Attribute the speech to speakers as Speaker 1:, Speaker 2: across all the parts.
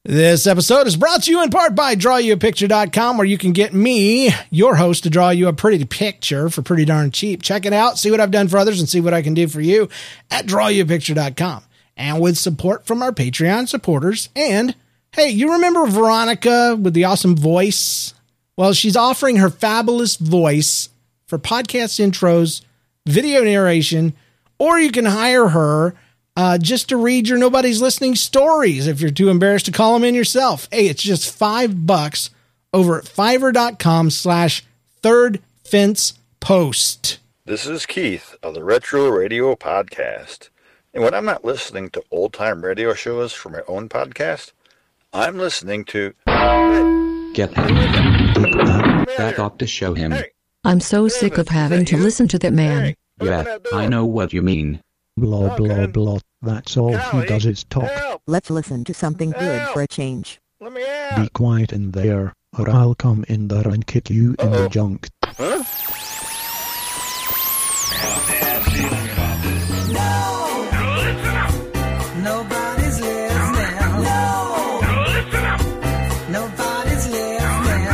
Speaker 1: This episode is brought to you in part by DrawYouAPicture.com, where you can get me, your host, to draw you a pretty picture for pretty darn cheap. Check it out, see what I've done for others, and see what I can do for you at DrawYouAPicture.com. And with support from our Patreon supporters. And, hey, you remember Veronica with the awesome voice? Well, she's offering her fabulous voice for podcast intros, video narration, or you can hire her just to read your Nobody's Listening stories if you're too embarrassed to call them in yourself. Hey, it's just $5 over at fiverr.com/thirdfencepost.
Speaker 2: This is Keith of the Retro Radio Podcast. And when I'm not listening to old-time radio shows for my own podcast, I'm listening to...
Speaker 3: Get him. Back up to show him.
Speaker 4: I'm so sick of having to listen to that man.
Speaker 3: Yeah, I know what you mean.
Speaker 5: Blah, blah, blah. That's all he does is talk.
Speaker 6: Let's listen to something good for a change.
Speaker 2: Let me out.
Speaker 5: Be quiet in there, or I'll come in there and kick you in the junk.
Speaker 2: Huh?
Speaker 7: Nobody's listening. No. Nobody's listening.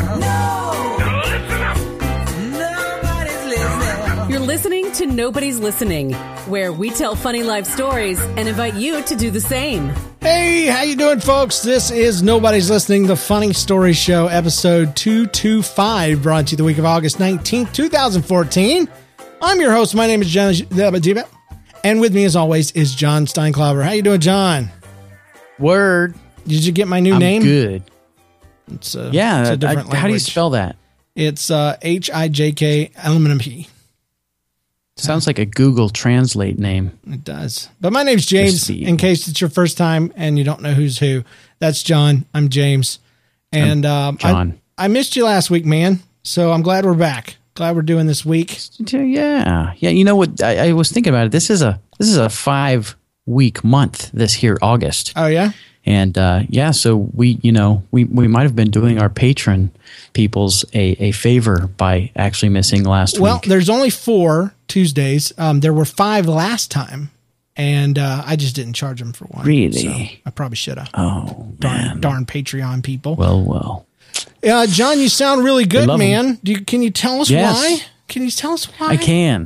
Speaker 7: No. Nobody's listening.
Speaker 8: You're listening to Nobody's Listening, where we tell funny life stories and invite you to do the same.
Speaker 1: Hey, how you doing, folks? This is Nobody's Listening, the Funny Story Show, episode 225, brought to you the week of August 19th, 2014. I'm your host. My name is John, and with me, as always, is John Steinklauber. How you doing, John?
Speaker 9: Word.
Speaker 1: Did you get my new name?
Speaker 9: Good.
Speaker 1: It's
Speaker 9: Yeah.
Speaker 1: it's a different
Speaker 9: How do you
Speaker 1: language.
Speaker 9: spell that?
Speaker 1: It's Hijk LMNP.
Speaker 9: Sounds like a Google Translate name.
Speaker 1: It does. But my name's James,
Speaker 9: Just
Speaker 1: in case it's your first time and you don't know who's who. That's John. I'm James. And
Speaker 9: John.
Speaker 1: I missed you last week, man. So I'm glad we're back. Glad we're doing this week.
Speaker 9: Yeah. You know what? I was thinking about it. This is a 5-week month this here August.
Speaker 1: Oh, yeah?
Speaker 9: And so we might have been doing our patron peoples a favor by actually missing last week.
Speaker 1: Well, there's only 4 Tuesdays. There were 5 last time, and I just didn't charge them for one.
Speaker 9: Really?
Speaker 1: So I probably should have.
Speaker 9: Oh, man.
Speaker 1: Darn Patreon people.
Speaker 9: Well.
Speaker 1: John, you sound really good,
Speaker 9: love
Speaker 1: man. Can you tell us why? Can you tell us why?
Speaker 9: I can.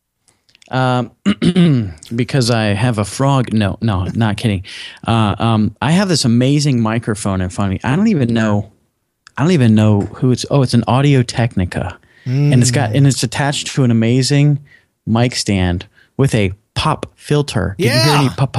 Speaker 9: Because I have a frog. No, not kidding. I have this amazing microphone in front of me. I don't even know who it's. Oh, it's an Audio Technica, and it's attached to an amazing mic stand with a pop filter. Did you hear any pop?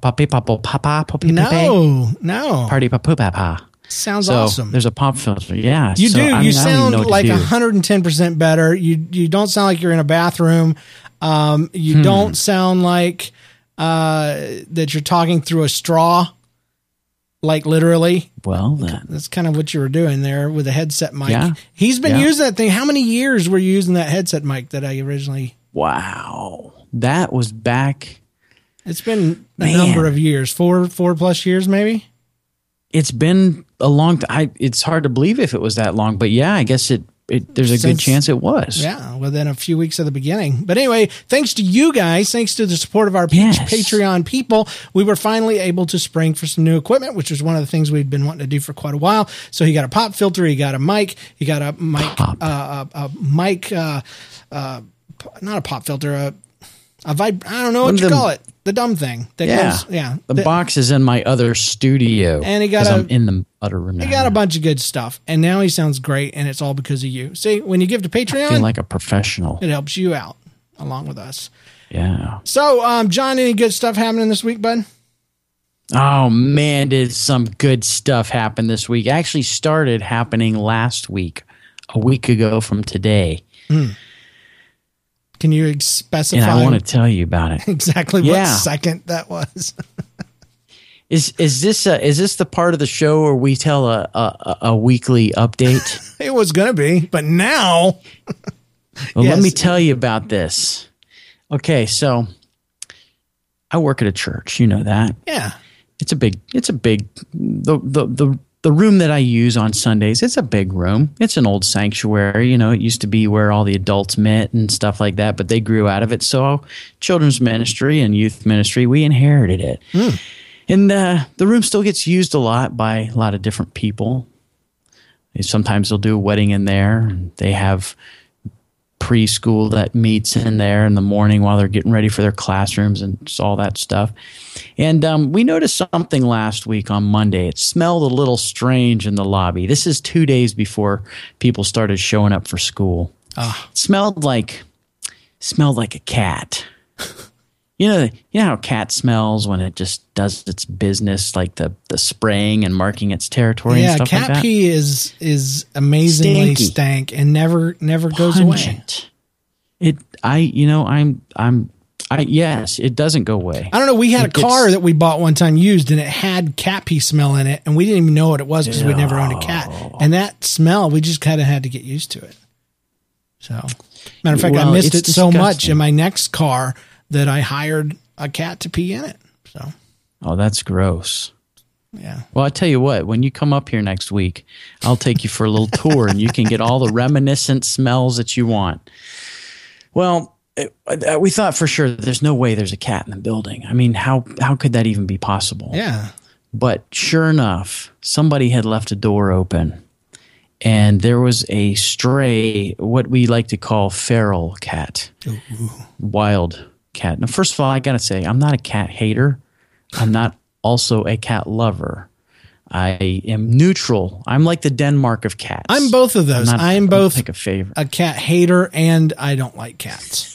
Speaker 1: No.
Speaker 9: Party pop.
Speaker 1: Sounds awesome.
Speaker 9: There's a pop filter. Yeah,
Speaker 1: you do. You
Speaker 9: I
Speaker 1: sound like 110% better. You don't sound like you're in a bathroom. You don't sound like that you're talking through a straw, like literally.
Speaker 9: Well,
Speaker 1: that's kind of what you were doing there with the headset mic.
Speaker 9: Yeah.
Speaker 1: He's been using that thing. How many years were you using that headset mic that I originally?
Speaker 9: Wow, that was back.
Speaker 1: It's been a number of years, 4 plus years, maybe.
Speaker 9: It's been a long time. It's hard to believe if it was that long, but yeah, I guess there's a good chance it was.
Speaker 1: Yeah, within a few weeks of the beginning. But anyway, thanks to you guys, thanks to the support of our Patreon people, we were finally able to spring for some new equipment, which was one of the things we'd been wanting to do for quite a while. So he got a pop filter, he got a mic, not a pop filter, I don't know what you call it. The dumb thing. That goes,
Speaker 9: the box is in my other studio.
Speaker 1: And he got
Speaker 9: I'm in the other room now.
Speaker 1: He got a bunch of good stuff. And now he sounds great, and it's all because of you. See, when you give to Patreon,
Speaker 9: I feel like a professional.
Speaker 1: It helps you out along with us.
Speaker 9: Yeah.
Speaker 1: So, John, any good stuff happening this week, bud?
Speaker 9: Oh, man, did some good stuff happen this week. Actually started happening last week, a week ago from today.
Speaker 1: Can you specify?
Speaker 9: And I want to tell you about it.
Speaker 1: Exactly what second that was.
Speaker 9: Is this the part of the show where we tell a weekly update?
Speaker 1: It was going to be, but now.
Speaker 9: Well, let me tell you about this. Okay, so I work at a church. You know that.
Speaker 1: Yeah.
Speaker 9: It's a big. The room that I use on Sundays, it's a big room. It's an old sanctuary. You know, it used to be where all the adults met and stuff like that, but they grew out of it. So children's ministry and youth ministry, we inherited it. And the room still gets used a lot by a lot of different people. Sometimes they'll do a wedding in there. And they have preschool that meets in there in the morning while they're getting ready for their classrooms and just all that stuff. And we noticed something last week on Monday. It smelled a little strange in the lobby. This is 2 days before people started showing up for school. It smelled like a cat. You know how a cat smells when it just does its business, like the spraying and marking its territory and stuff like that?
Speaker 1: Yeah, cat pee is amazingly stank and never goes away. Yes, it doesn't go away. I don't know. We had a car that we bought one time used, and it had cat pee smell in it, and we didn't even know what it was because we'd never owned a cat. And that smell, we just kind of had to get used to it. So, matter of fact, I missed it so much in my next car that I hired a cat to pee in it. So,
Speaker 9: that's gross.
Speaker 1: Yeah.
Speaker 9: Well, I tell you what, when you come up here next week, I'll take you for a little tour, and you can get all the reminiscent smells that you want. Well, we thought for sure there's no way there's a cat in the building. I mean, how could that even be possible?
Speaker 1: Yeah.
Speaker 9: But sure enough, somebody had left a door open, and there was a stray, what we like to call feral cat, wild cat. Now, first of all, I got to say, I'm not a cat hater. I'm not also a cat lover. I am neutral. I'm like the Denmark of cats.
Speaker 1: I'm both of those. I'm both
Speaker 9: pick a favorite.
Speaker 1: A cat hater, and I don't like cats.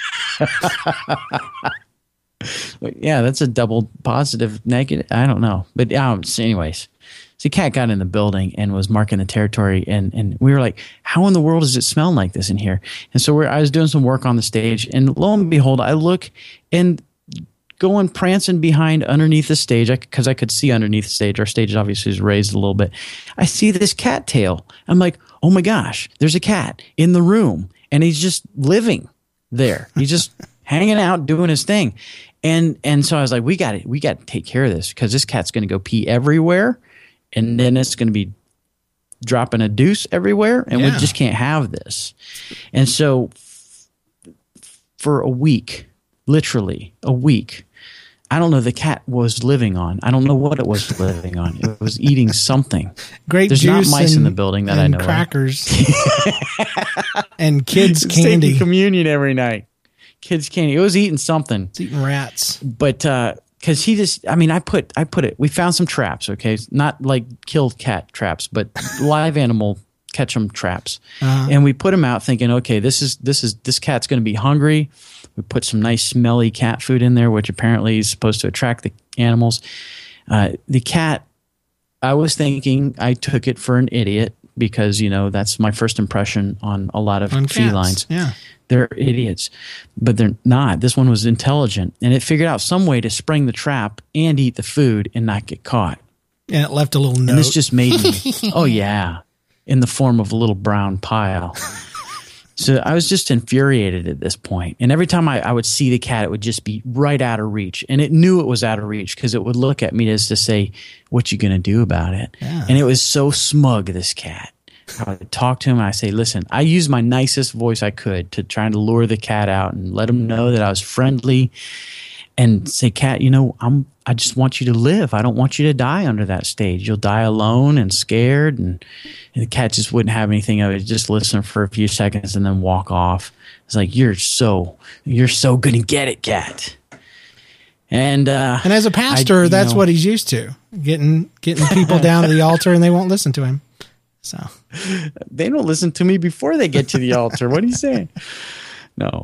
Speaker 9: Yeah, that's a double positive negative. I don't know. But anyways, so the cat got in the building and was marking the territory. And we were like, how in the world does it smell like this in here? And so I was doing some work on the stage. And lo and behold, I look and going prancing behind underneath the stage, because I could see underneath the stage. Our stage obviously is raised a little bit. I see this cat tail. I'm like, oh my gosh, there's a cat in the room. And he's just living there. He's just hanging out, doing his thing. And so I was like, we got to take care of this, because this cat's going to go pee everywhere. And then it's going to be dropping a deuce everywhere. And we just can't have this. And so for a week, literally a week, I don't know, the cat was living on. I don't know what it was living on. It was eating something.
Speaker 1: Grape
Speaker 9: There's
Speaker 1: juice
Speaker 9: not mice in the building that I know
Speaker 1: crackers. And kids' candy.
Speaker 9: Taking communion every night. Kids' candy. It was eating something.
Speaker 1: It's eating rats.
Speaker 9: But because I put it. We found some traps. Okay, not like killed cat traps, but live animal catch 'em traps. And we put them out, thinking, okay, this cat's going to be hungry. We put some nice smelly cat food in there, which apparently is supposed to attract the animals. The cat, I was thinking, I took it for an idiot, because that's my first impression on a lot of felines.
Speaker 1: Yeah.
Speaker 9: They're idiots, but they're not. This one was intelligent, and it figured out some way to spring the trap and eat the food and not get caught.
Speaker 1: And it left a little note.
Speaker 9: And this just made me, oh yeah, in the form of a little brown pile. So I was just infuriated at this point. And every time I would see the cat, it would just be right out of reach. And it knew it was out of reach, because it would look at me as to say, what you going to do about it? Yeah. And it was so smug, this cat. I would talk to him and I say, listen, I used my nicest voice I could to try to lure the cat out and let him know that I was friendly, and say, cat, I just want you to live. I don't want you to die under that stage. You'll die alone and scared. And the cat just wouldn't have anything of it. Just listen for a few seconds and then walk off. It's like, you're so going to get it, cat. And
Speaker 1: as a pastor, that's what he's used to, getting people down to the altar, and they won't listen to him. So
Speaker 9: they don't listen to me before they get to the altar. What are you saying? No.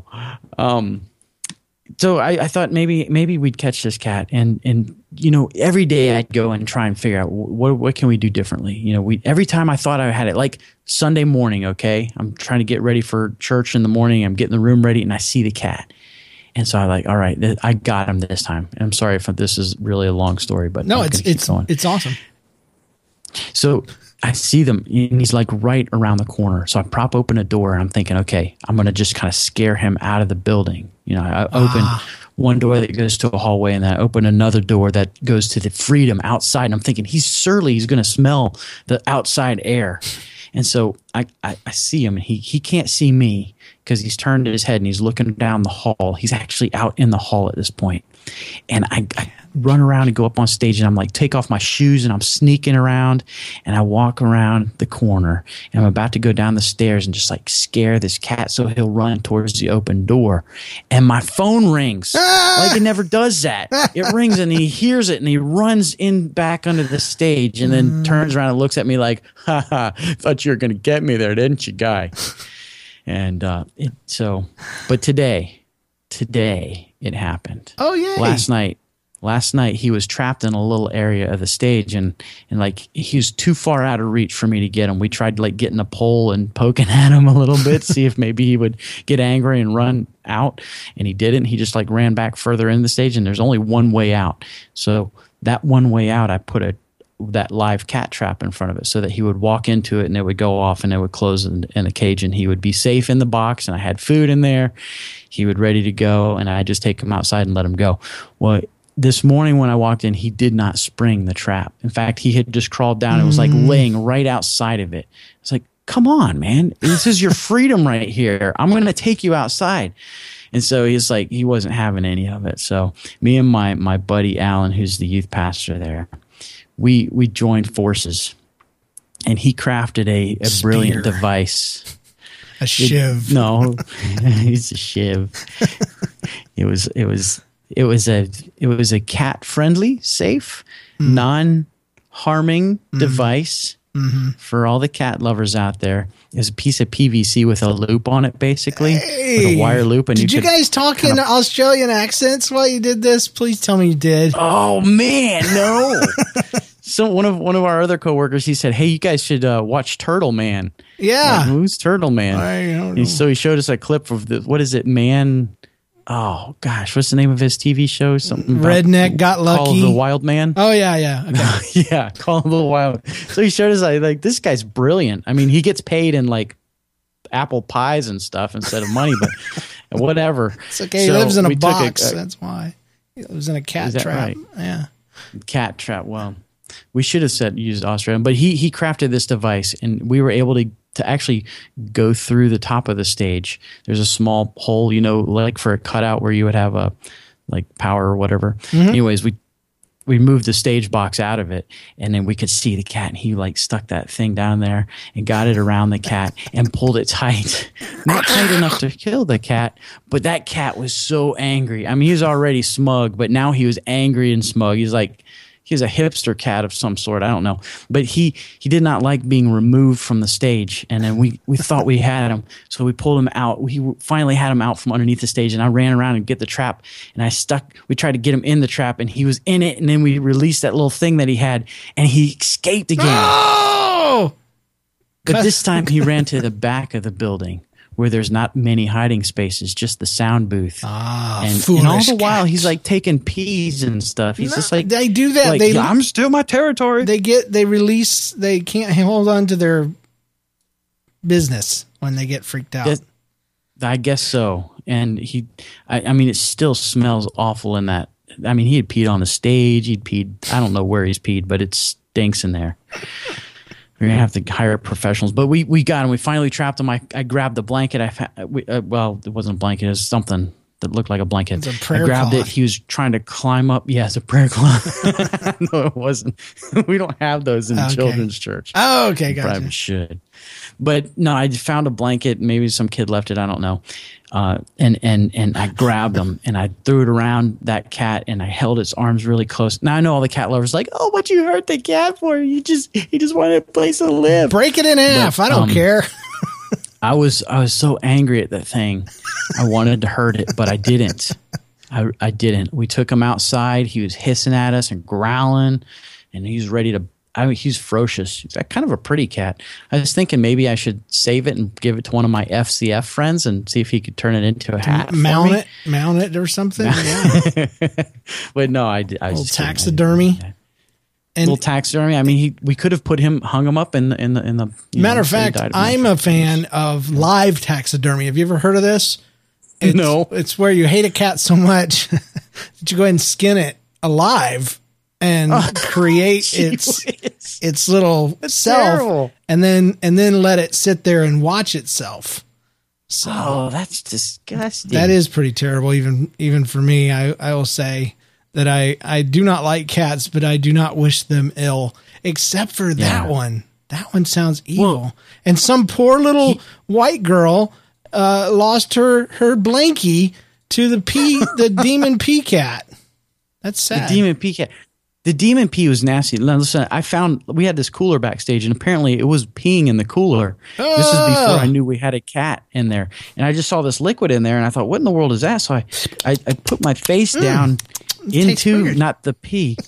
Speaker 9: So I thought maybe we'd catch this cat, and every day I'd go and try and figure out what can we do differently. Every time I thought I had it, like Sunday morning, okay, I'm trying to get ready for church in the morning. I'm getting the room ready, and I see the cat, and so I'm like, all right, I got him this time. And I'm sorry if this is really a long story, but
Speaker 1: no, it's awesome.
Speaker 9: So I see them, and he's like right around the corner. So I prop open a door, and I'm thinking, okay, I'm going to just kind of scare him out of the building. I open one door that goes to a hallway, and then I open another door that goes to the freedom outside. And I'm thinking, he's surly, he's going to smell the outside air. And so I see him, and he can't see me because he's turned his head and he's looking down the hall. He's actually out in the hall at this point. And I run around and go up on stage, and I'm like, take off my shoes, and I'm sneaking around, and I walk around the corner, and I'm about to go down the stairs and just like scare this cat so he'll run towards the open door. And my phone rings. Like it never does that. It rings, and he hears it, and he runs in back under the stage, and then turns around and looks at me like, ha ha, thought you were going to get me there, didn't you, guy? And but today it happened.
Speaker 1: Oh, yay.
Speaker 9: Last night he was trapped in a little area of the stage, and like he was too far out of reach for me to get him. We tried like getting a pole and poking at him a little bit, see if maybe he would get angry and run out, and he didn't. He just like ran back further in the stage, and there's only one way out. So that one way out, I put that live cat trap in front of it so that he would walk into it and it would go off and it would close in a cage, and he would be safe in the box, and I had food in there. He would ready to go, and I just take him outside and let him go. Well, this morning when I walked in, he did not spring the trap. In fact, he had just crawled down and was like laying right outside of it. It's like, come on, man. This is your freedom right here. I'm going to take you outside. And so he's like, he wasn't having any of it. So me and my buddy Alan, who's the youth pastor there, we joined forces, and he crafted a brilliant device.
Speaker 1: A shiv.
Speaker 9: He's a shiv. It was a cat friendly, safe, non-harming device for all the cat lovers out there. It was a piece of PVC with a loop on it, basically, with a wire loop. And
Speaker 1: did you guys talk in Australian accents while you did this? Please tell me you did.
Speaker 9: Oh man, no. So one of our other coworkers, he said, "Hey, you guys should watch Turtle Man."
Speaker 1: Yeah,
Speaker 9: like, who's Turtle Man?
Speaker 1: I don't know.
Speaker 9: So he showed us a clip of what is it, Man? Oh gosh, what's the name of his TV show? Something
Speaker 1: Redneck Got Lucky.
Speaker 9: Call of the Wild Man.
Speaker 1: Oh yeah. Okay.
Speaker 9: Yeah, Call of the Wild. So he showed us like this guy's brilliant. I mean, he gets paid in like apple pies and stuff instead of money, but whatever.
Speaker 1: It's okay. He lives in a box. That's why he lives in a cat trap.
Speaker 9: Right?
Speaker 1: Yeah,
Speaker 9: cat trap. Well, we should have used Australian, but he crafted this device, and we were able to actually go through the top of the stage. There's a small hole, like for a cutout where you would have a like power or whatever. Anyways, we moved the stage box out of it, and then we could see the cat, and he like stuck that thing down there and got it around the cat and pulled it tight. Not tight enough to kill the cat, but that cat was so angry. I mean, he was already smug, but now he was angry and smug. He's a hipster cat of some sort. I don't know. But he did not like being removed from the stage. And then we thought we had him. So we pulled him out. We finally had him out from underneath the stage. And I ran around and get the trap. And we tried to get him in the trap. And he was in it. And then we released that little thing that he had. And he escaped again.
Speaker 1: Oh!
Speaker 9: But this time he ran to the back of the building, where there's not many hiding spaces, just the sound booth. And all the while he's like taking peas and stuff. He's just like,
Speaker 1: they do that.
Speaker 9: Like, I'm still my territory.
Speaker 1: They can't hold on to their business when they get freaked out.
Speaker 9: I guess so. And I mean, it still smells awful in that. I mean, he had peed on the stage. He'd peed. I don't know where he's peed, but it stinks in there. We're going to have to hire professionals. But we got him. We finally trapped him. I grabbed the blanket. Well, it wasn't a blanket. It was something that looked like a blanket.
Speaker 1: It's a prayer
Speaker 9: I grabbed
Speaker 1: cloth.
Speaker 9: it. He was trying to climb up. Yeah, it's a prayer cloth. No, it wasn't. We don't have those in children's church.
Speaker 1: Oh, okay. Gotcha.
Speaker 9: Probably should. But no, I found a blanket. Maybe some kid left it. I don't know. And I grabbed him and I threw it around that cat and I held its arms really close. Now I know all the cat lovers like, oh, what you hurt the cat for? He just wanted a place to live.
Speaker 1: Break it in half. I don't care.
Speaker 9: I was so angry at that thing. I wanted to hurt it, but I didn't. I didn't. We took him outside. He was hissing at us and growling, and he's ready to. He's ferocious. He's kind of a pretty cat. I was thinking maybe I should save it and give it to one of my FCF friends and see if he could turn it into a hat.
Speaker 1: Mount it or something. Yeah.
Speaker 9: But no, I was
Speaker 1: taxidermy.
Speaker 9: Little taxidermy. I mean, we could have hung him up in the.
Speaker 1: Matter of fact, I'm a fan of live taxidermy. Have you ever heard of this?
Speaker 9: No.
Speaker 1: It's where you hate a cat so much that you go ahead and skin it alive and create its little self,
Speaker 9: terrible.
Speaker 1: and then let it sit there and watch itself. So
Speaker 9: that's disgusting.
Speaker 1: that is pretty terrible, even for me. I will say. that I do not like cats, but I do not wish them ill, except for that one. That one sounds evil.
Speaker 9: Well,
Speaker 1: and some poor little white girl lost her blankie to the demon pea cat. That's sad.
Speaker 9: The demon pea cat. The demon pea was nasty. Now, listen, we had this cooler backstage, and apparently it was peeing in the cooler.
Speaker 1: Oh.
Speaker 9: This is before I knew we had a cat in there. And I just saw this liquid in there, and I thought, what in the world is that? So I put my face down into, not the pee.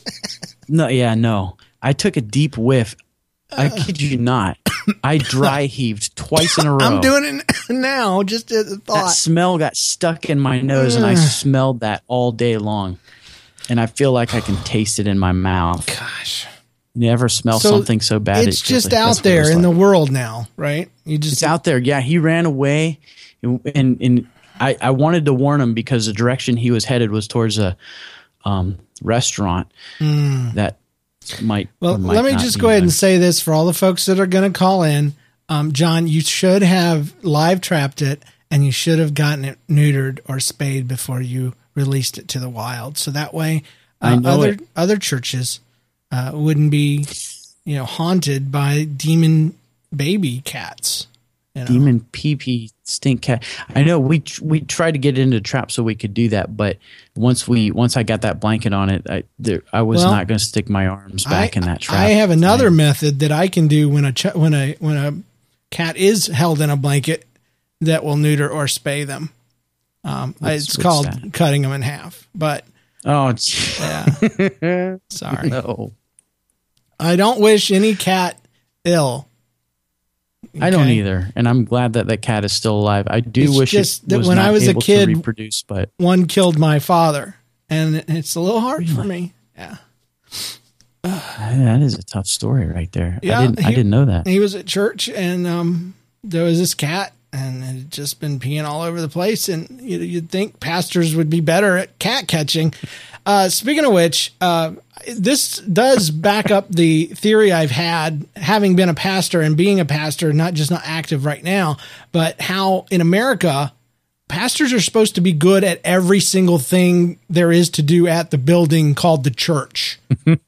Speaker 9: No. I took a deep whiff. I kid you not. I dry heaved twice in a row.
Speaker 1: I'm doing it now, just as a thought.
Speaker 9: That smell got stuck in my nose, and I smelled that all day long. And I feel like I can taste it in my mouth.
Speaker 1: Gosh.
Speaker 9: You ever smell something so bad?
Speaker 1: It's just out there in the world now, right?
Speaker 9: It's out there. Yeah, he ran away. And I wanted to warn him because the direction he was headed was towards a restaurant that might.
Speaker 1: Well, let me just go ahead and say this for all the folks that are going to call in. John, you should have live trapped it, and you should have gotten it neutered or spayed before you released it to the wild. So that way, other churches wouldn't be, haunted by demon baby cats.
Speaker 9: Demon pee stink cat. I know we tried to get it into trap so we could do that, but once I got that blanket on it, I was not going to stick my arms back in that trap.
Speaker 1: I have another method that I can do when a cat is held in a blanket that will neuter or spay them. It's called cutting them in half, but
Speaker 9: yeah.
Speaker 1: Sorry.
Speaker 9: No.
Speaker 1: I don't wish any cat ill. Okay?
Speaker 9: I don't either, and I'm glad that that cat is still alive. I wish it was
Speaker 1: when
Speaker 9: not
Speaker 1: I was
Speaker 9: able
Speaker 1: a kid,
Speaker 9: to reproduce, but
Speaker 1: one killed my father, and it's a little hard for me. Yeah,
Speaker 9: that is a tough story right there.
Speaker 1: Yeah,
Speaker 9: I didn't know that.
Speaker 1: He was at church, and there was this cat, and it had just been peeing all over the place. And you'd think pastors would be better at cat catching. Speaking of which, this does back up the theory I've had, having been a pastor and being a pastor, not active right now, but how in America, pastors are supposed to be good at every single thing there is to do at the building called the church.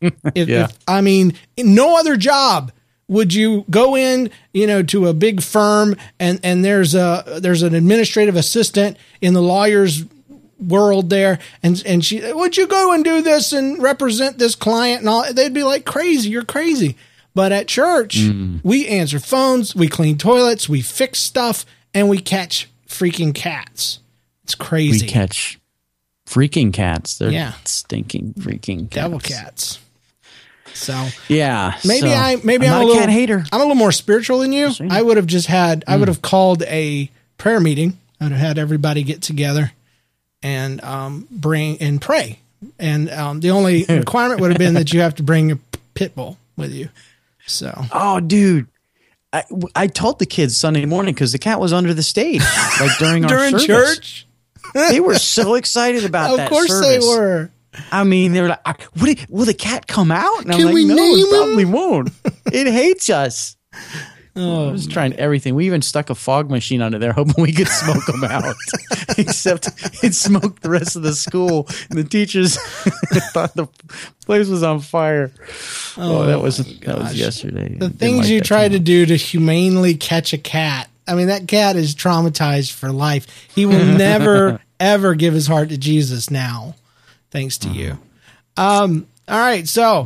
Speaker 1: I mean, no other job would you go in, to a big firm and there's an administrative assistant in the lawyer's world there, and she, would you go and do this and represent this client and all? They'd be like, crazy, you're crazy. But at church, we answer phones, we clean toilets, we fix stuff, and we catch freaking cats. It's crazy.
Speaker 9: We catch freaking cats. They're stinking freaking cats.
Speaker 1: Devil cats. So
Speaker 9: maybe
Speaker 1: I'm
Speaker 9: not
Speaker 1: a little
Speaker 9: cat hater.
Speaker 1: I'm a little more spiritual than you. I would have I would have called a prayer meeting. I would have had everybody get together and bring and pray. And the only requirement would have been that you have to bring a pit bull with you. So,
Speaker 9: dude, I told the kids Sunday morning because the cat was under the stage, like during our service.
Speaker 1: Church.
Speaker 9: They were so excited about that.
Speaker 1: Of course
Speaker 9: service.
Speaker 1: they were.
Speaker 9: I mean, they were like, "Will the cat come out?" And I'm
Speaker 1: Can
Speaker 9: like,
Speaker 1: we
Speaker 9: "No,
Speaker 1: name
Speaker 9: it probably won't. It hates us."
Speaker 1: Oh,
Speaker 9: I was trying everything. We even stuck a fog machine under there, hoping we could smoke them out. Except it smoked the rest of the school, and the teachers thought the place was on fire. That was yesterday.
Speaker 1: The things you try to do to humanely catch a cat. I mean, that cat is traumatized for life. He will never ever give his heart to Jesus now, thanks to you. All right, so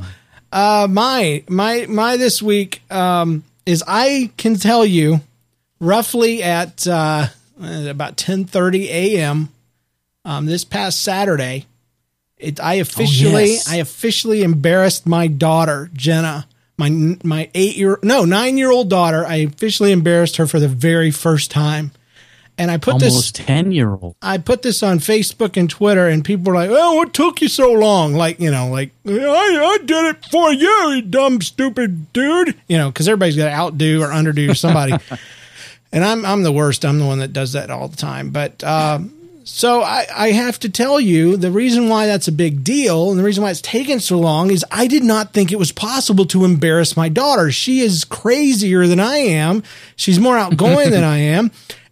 Speaker 1: my this week is I can tell you roughly at about 10:30 a.m. This past Saturday, I officially embarrassed my daughter Jenna, my 9-year-old daughter. I officially embarrassed her for the very first time. And I put
Speaker 9: almost 10-year-old.
Speaker 1: I put this on Facebook and Twitter, and people were like, "Oh, what took you so long?" I did it for you, you dumb, stupid dude. Because everybody's got to outdo or underdo somebody. And I'm the worst. I'm the one that does that all the time. But so I have to tell you, the reason why that's a big deal and the reason why it's taken so long is I did not think it was possible to embarrass my daughter. She is crazier than I am. She's more outgoing than I am.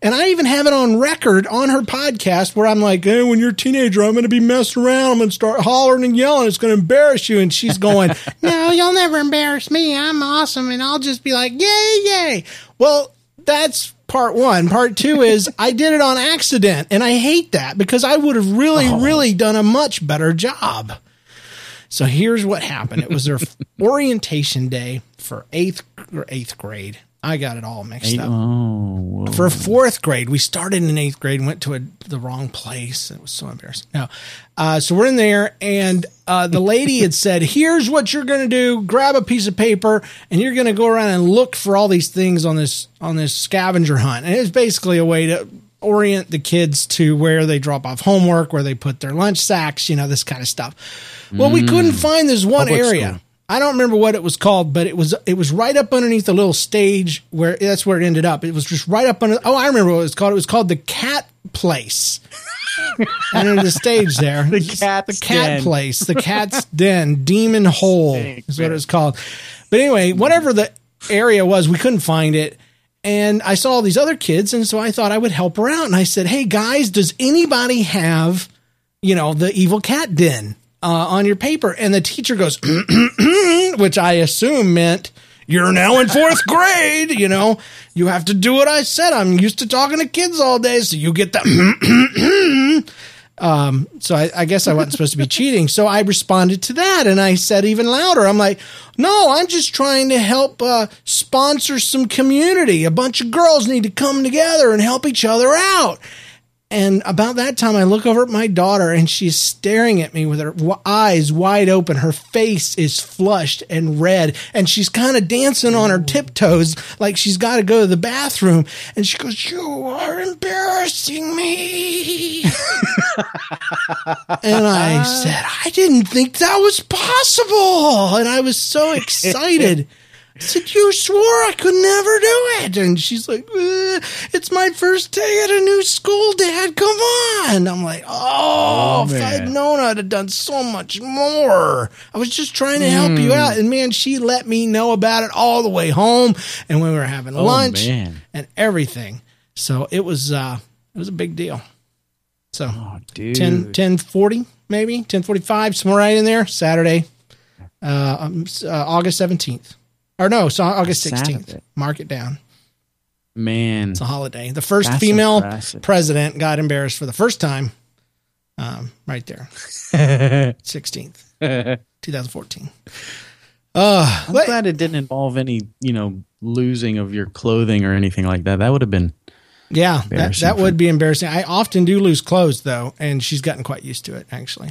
Speaker 1: And I even have it on record on her podcast where I'm like, hey, when you're a teenager, I'm going to be messing around. I'm going to start hollering and yelling. It's going to embarrass you. And she's going, no, you'll never embarrass me. I'm awesome. And I'll just be like, yay, yay. Well, that's part one. Part two is I did it on accident. And I hate that because I would have really done a much better job. So here's what happened. It was their orientation day for eighth grade. I got it all mixed up.
Speaker 9: Oh,
Speaker 1: for fourth grade, we started in eighth grade and went to the wrong place. It was so embarrassing. No. So we're in there, and the lady had said, here's what you're going to do. Grab a piece of paper, and you're going to go around and look for all these things on this scavenger hunt. And it was basically a way to orient the kids to where they drop off homework, where they put their lunch sacks, this kind of stuff. Well, we couldn't find this one area.
Speaker 9: School.
Speaker 1: I don't remember what it was called, but it was right up underneath the little stage where that's where it ended up. It was just right up under. Oh, I remember what it was called. It was called the Cat Place. Under the stage there,
Speaker 9: the cat
Speaker 1: place, the Cat's Den, Demon Hole is what it was called. But anyway, whatever the area was, we couldn't find it. And I saw all these other kids, and so I thought I would help her out. And I said, hey guys, does anybody have, the evil cat den on your paper? And the teacher goes, which I assume meant you're now in fourth grade. You have to do what I said. I'm used to talking to kids all day. So you get that. So I guess I wasn't supposed to be cheating. So I responded to that and I said even louder, I'm like, no, I'm just trying to help sponsor some community. A bunch of girls need to come together and help each other out. And about that time, I look over at my daughter, and she's staring at me with her eyes wide open. Her face is flushed and red, and she's kind of dancing on her tiptoes like she's got to go to the bathroom. And she goes, you are embarrassing me. And I said, I didn't think that was possible. And I was so excited. I said, you swore I could never do it. And she's like, it's my first day at a new school, Dad. Come on. I'm like, if I'd known, I'd have done so much more. I was just trying to help you out. And man, she let me know about it all the way home. And when we were having lunch and everything. So it was a big deal. So 10:40, maybe 10:45, somewhere right in there, Saturday, August 17th. Or no, so August 16th. Saturday. Mark it down.
Speaker 9: Man.
Speaker 1: It's a holiday. The first female president got embarrassed for the first time. Right there. 16th, 2014.
Speaker 9: I'm glad it didn't involve any, losing of your clothing or anything like that. That would have been
Speaker 1: that would be embarrassing. I often do lose clothes, though, and she's gotten quite used to it, actually.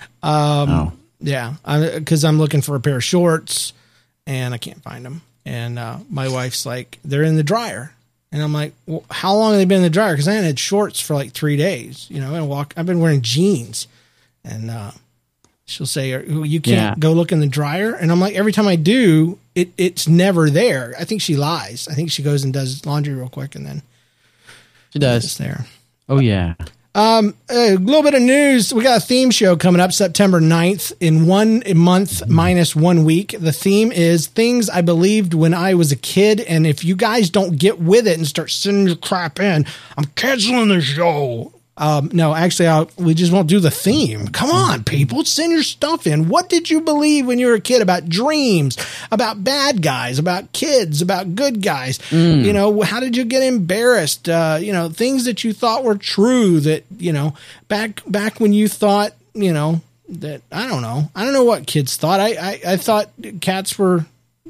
Speaker 1: Yeah, because I'm looking for a pair of shorts, and I can't find them. And my wife's like, they're in the dryer. And I'm like, well, how long have they been in the dryer? Because I hadn't had shorts for like 3 days. I've been wearing jeans. And she'll say, you can't go look in the dryer. And I'm like, every time I do, it's never there. I think she lies. I think she goes and does laundry real quick, and then
Speaker 9: she does.
Speaker 1: It's there.
Speaker 9: Oh, yeah.
Speaker 1: A little bit of news. We got a theme show coming up September 9th in 1 month minus 1 week. The theme is things I believed when I was a kid. And if you guys don't get with it and start sending your crap in, I'm canceling the show. No, actually, we just won't do the theme. Come on, people, send your stuff in. What did you believe when you were a kid about dreams, about bad guys, about kids, about good guys? How did you get embarrassed? Things that you thought were true that, back when you thought, that, I don't know what kids thought. I thought cats were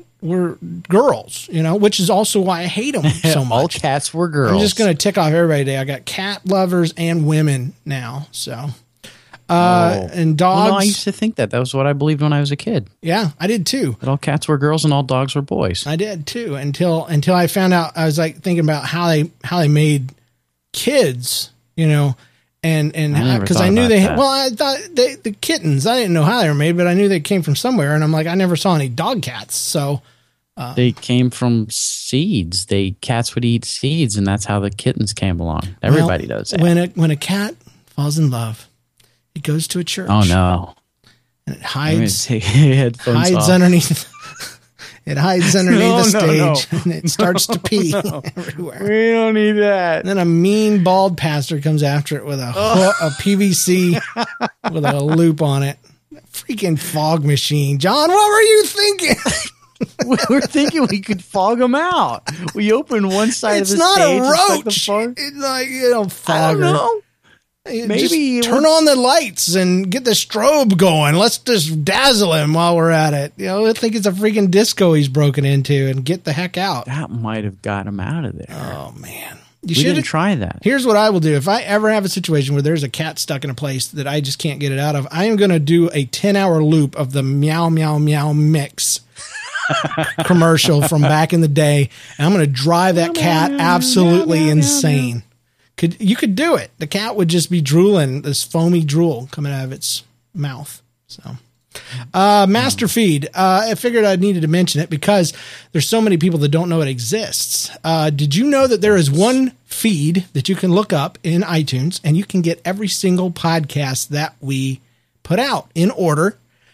Speaker 1: girls, which is also why I hate them so much.
Speaker 9: All cats were girls.
Speaker 1: I'm just going to tick off everybody today. I got cat lovers and women now. So, and dogs.
Speaker 9: Well, no, I used to think that was what I believed when I was a kid.
Speaker 1: Yeah, I did too.
Speaker 9: That all cats were girls and all dogs were boys.
Speaker 1: I did too. Until I found out, I was like thinking about how they made kids, and because I knew they had, I thought the kittens, I didn't know how they were made, but I knew they came from somewhere. And I'm like, I never saw any dog cats. So
Speaker 9: they came from seeds. Cats would eat seeds, and that's how the kittens came along. Everybody does that.
Speaker 1: When a cat falls in love, it goes to a church.
Speaker 9: Oh no.
Speaker 1: And it hides
Speaker 9: underneath
Speaker 1: It hides underneath the
Speaker 9: No,
Speaker 1: stage and it starts to pee everywhere.
Speaker 9: We don't need that.
Speaker 1: And then a mean bald pastor comes after it with a PVC with a loop on it. Freaking fog machine. John, what were you thinking?
Speaker 9: We were thinking we could fog them out. We opened one side of the
Speaker 1: It's
Speaker 9: stage.
Speaker 1: not a
Speaker 9: and stuck the
Speaker 1: roach.
Speaker 9: fog-
Speaker 1: It's like, you know, fogger.
Speaker 9: I don't know.
Speaker 1: Maybe turn on the lights and get the strobe going. Let's just dazzle him while we're at it. You know, I think it's a freaking disco he's broken into and get the heck out.
Speaker 9: That might have got him out of there.
Speaker 1: Oh, man.
Speaker 9: We didn't try that.
Speaker 1: Here's what I will do. If I ever have a situation where there's a cat stuck in a place that I just can't get it out of, I am going to do a 10-hour loop of the Meow Meow Meow Mix commercial from back in the day. And I'm going to drive that cat absolutely insane. You could do it. The cat would just be drooling, this foamy drool coming out of its mouth. So, Master Feed. I figured I needed to mention it because there's so many people that don't know it exists. Did you know that there is one feed that you can look up in iTunes and you can get every single podcast that we put out in order?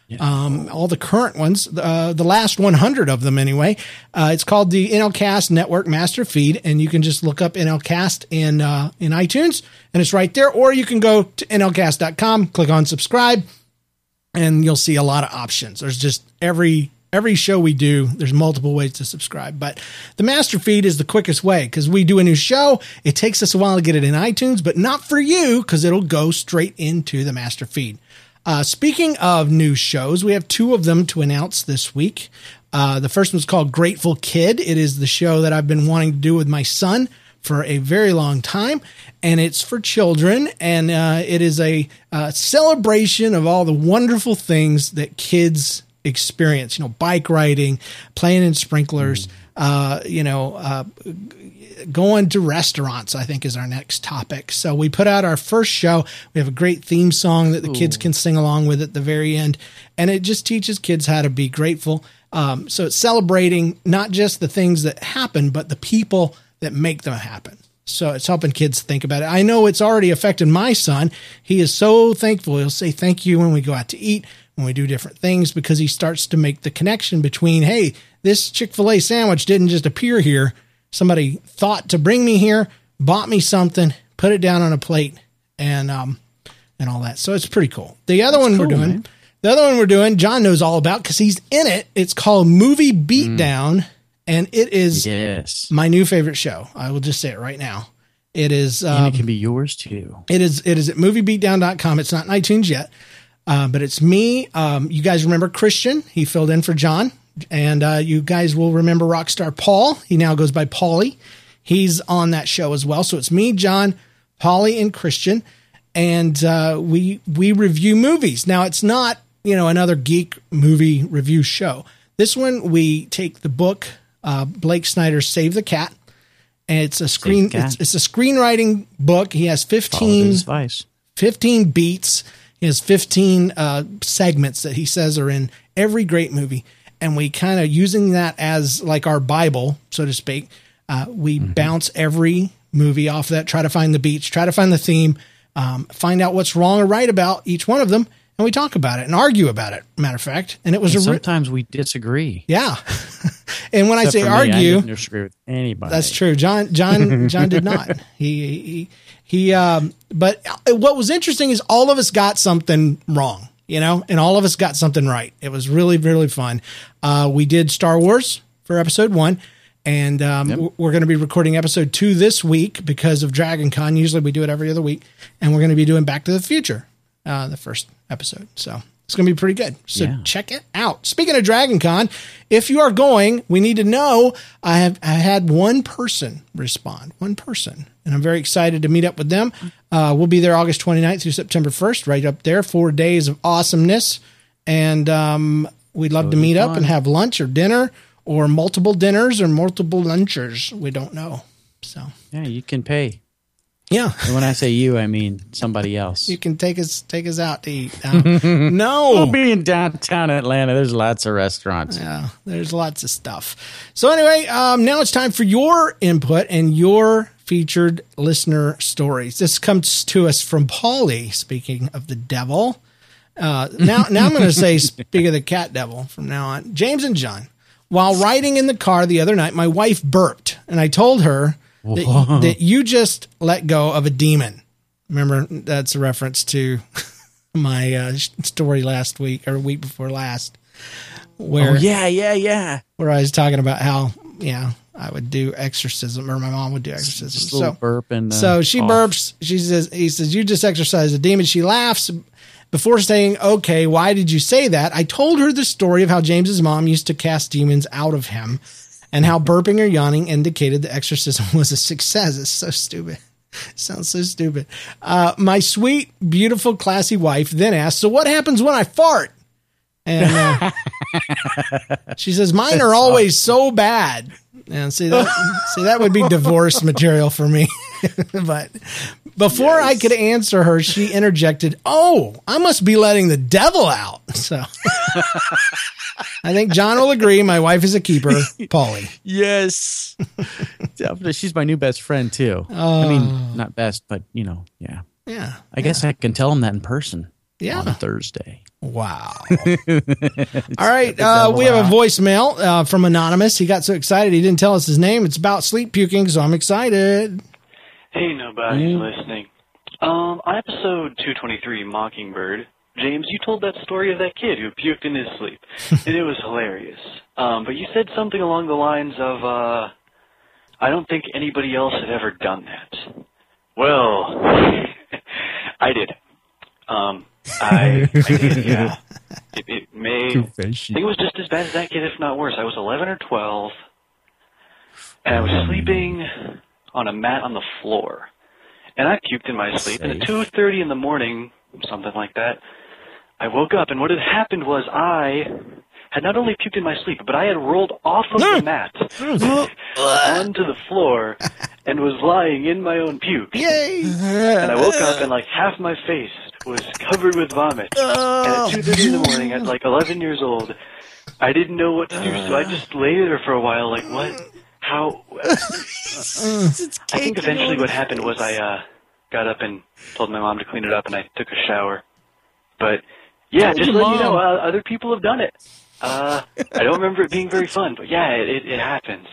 Speaker 1: All the current ones, the last 100 of them anyway. It's called the NLCast Network Master Feed, and you can just look up NLCast in iTunes, and it's right there. Or you can go to NLCast.com, click on subscribe, and you'll see a lot of options. There's just every show we do, there's multiple ways to subscribe. But the Master Feed is the quickest way because we do a new show. It takes us a while to get it in iTunes, but not for you because it'll go straight into the Master Feed. Speaking of new shows, we have two of them to announce this week. The first one's called Grateful Kid. It is the show that I've been wanting to do with my son for a very long time, and it's for children, and it is a celebration of all the wonderful things that kids experience. You know, bike riding, playing in sprinklers, going to restaurants, I think, is our next topic. So we put out our first show. We have a great theme song that the kids can sing along with at the very end. And it just teaches kids how to be grateful. So it's celebrating not just the things that happen, but the people that make them happen. So it's helping kids think about it. I know it's already affected my son. He is so thankful. He'll say thank you when we go out to eat, when we do different things, because he starts to make the connection between, hey, this Chick-fil-A sandwich didn't just appear here. Somebody thought to bring me here, bought me something, put it down on a plate, and all that. So it's pretty cool. The other one we're doing, John knows all about because he's in it. It's called Movie Beatdown, and it is my new favorite show. I will just say it right now. It is,
Speaker 9: and it can be yours too.
Speaker 1: It is at moviebeatdown.com. It's not in iTunes yet, but it's me. You guys remember Christian? He filled in for John. And you guys will remember Rockstar Paul. He now goes by Paulie. He's on that show as well. So it's me, John, Paulie, and Christian. And we review movies. Now, it's not, another geek movie review show. This one, we take the book, Blake Snyder's Save the Cat. And it's a it's a screenwriting book. He has 15 beats. He has 15 segments that he says are in every great movie. And we kind of using that as like our Bible, so to speak. We bounce every movie off that, try to find the beats, try to find the theme, find out what's wrong or right about each one of them. And we talk about it and argue about it, matter of fact. And it was
Speaker 9: sometimes we disagree.
Speaker 1: Yeah. And when
Speaker 9: Except
Speaker 1: I say argue,
Speaker 9: I didn't disagree with anybody.
Speaker 1: That's true. John did not. But what was interesting is all of us got something wrong. And all of us got something right. It was really, really fun. We did Star Wars for episode 1, and we're going to be recording episode 2 this week because of Dragon Con. Usually we do it every other week, and we're going to be doing Back to the Future, the first episode. So it's going to be pretty good. So check it out. Speaking of Dragon Con, if you are going, we need to know. I had one person respond, and I'm very excited to meet up with them. We'll be there August 29th through September 1st, right up there, 4 days of awesomeness. And we'd love to meet up and have lunch or dinner or multiple dinners or multiple lunchers. We don't know. So
Speaker 9: yeah, you can pay.
Speaker 1: Yeah.
Speaker 9: And when I say you, I mean somebody else.
Speaker 1: You can take us out to eat. No.
Speaker 9: We'll be in downtown Atlanta. There's lots of restaurants.
Speaker 1: Yeah, there's lots of stuff. So anyway, now it's time for your input and your featured listener stories. This comes to us from Paulie, speaking of the devil. Now I'm going to say speak of the cat devil from now on. James and John, while riding in the car the other night, my wife burped, and I told her that you just let go of a demon. Remember, that's a reference to my story last week or week before last. Where, where I was talking about how, I would do exorcism, or my mom would do exorcism.
Speaker 9: Just a little burp and,
Speaker 1: so she burps. He says, you just exorcised a demon. She laughs before saying, okay, why did you say that? I told her the story of how James's mom used to cast demons out of him and how burping or yawning indicated the exorcism was a success. It's so stupid. Sounds so stupid. My sweet, beautiful, classy wife then asked, so what happens when I fart? And she says, mine are always so bad. And see that would be divorce material for me. But before I could answer her, she interjected, oh, I must be letting the devil out. So I think John will agree. My wife is a keeper, Paulie.
Speaker 9: Yes. She's my new best friend, too. I mean, not best, but, yeah.
Speaker 1: Yeah.
Speaker 9: I guess I can tell him that in person on Thursday.
Speaker 1: Wow. All right. We have a voicemail from Anonymous. He got so excited he didn't tell us his name. It's about sleep puking, so I'm excited.
Speaker 10: Hey, nobody's listening. On episode 223, Mockingbird, James, you told that story of that kid who puked in his sleep, and it was hilarious. But you said something along the lines of, I don't think anybody else had ever done that. Well, I did. I did, yeah. It may, I think it was just as bad as that kid, if not worse. I was 11 or 12, and I was sleeping on a mat on the floor, and I puked in my sleep, and at 2:30 in the morning, something like that, I woke up, and what had happened was I had not only puked in my sleep, but I had rolled off of the mat onto the floor and was lying in my own puke.
Speaker 1: Yay!
Speaker 10: And I woke up, and like half my face was covered with vomit. And at 2:30 in the morning, at like 11 years old, I didn't know what to do, so I just lay there for a while, like, what? How? I think eventually what happened was I got up and told my mom to clean it up, and I took a shower. But, yeah, just letting you know, other people have done it. I don't remember it being very fun, but yeah, it happens.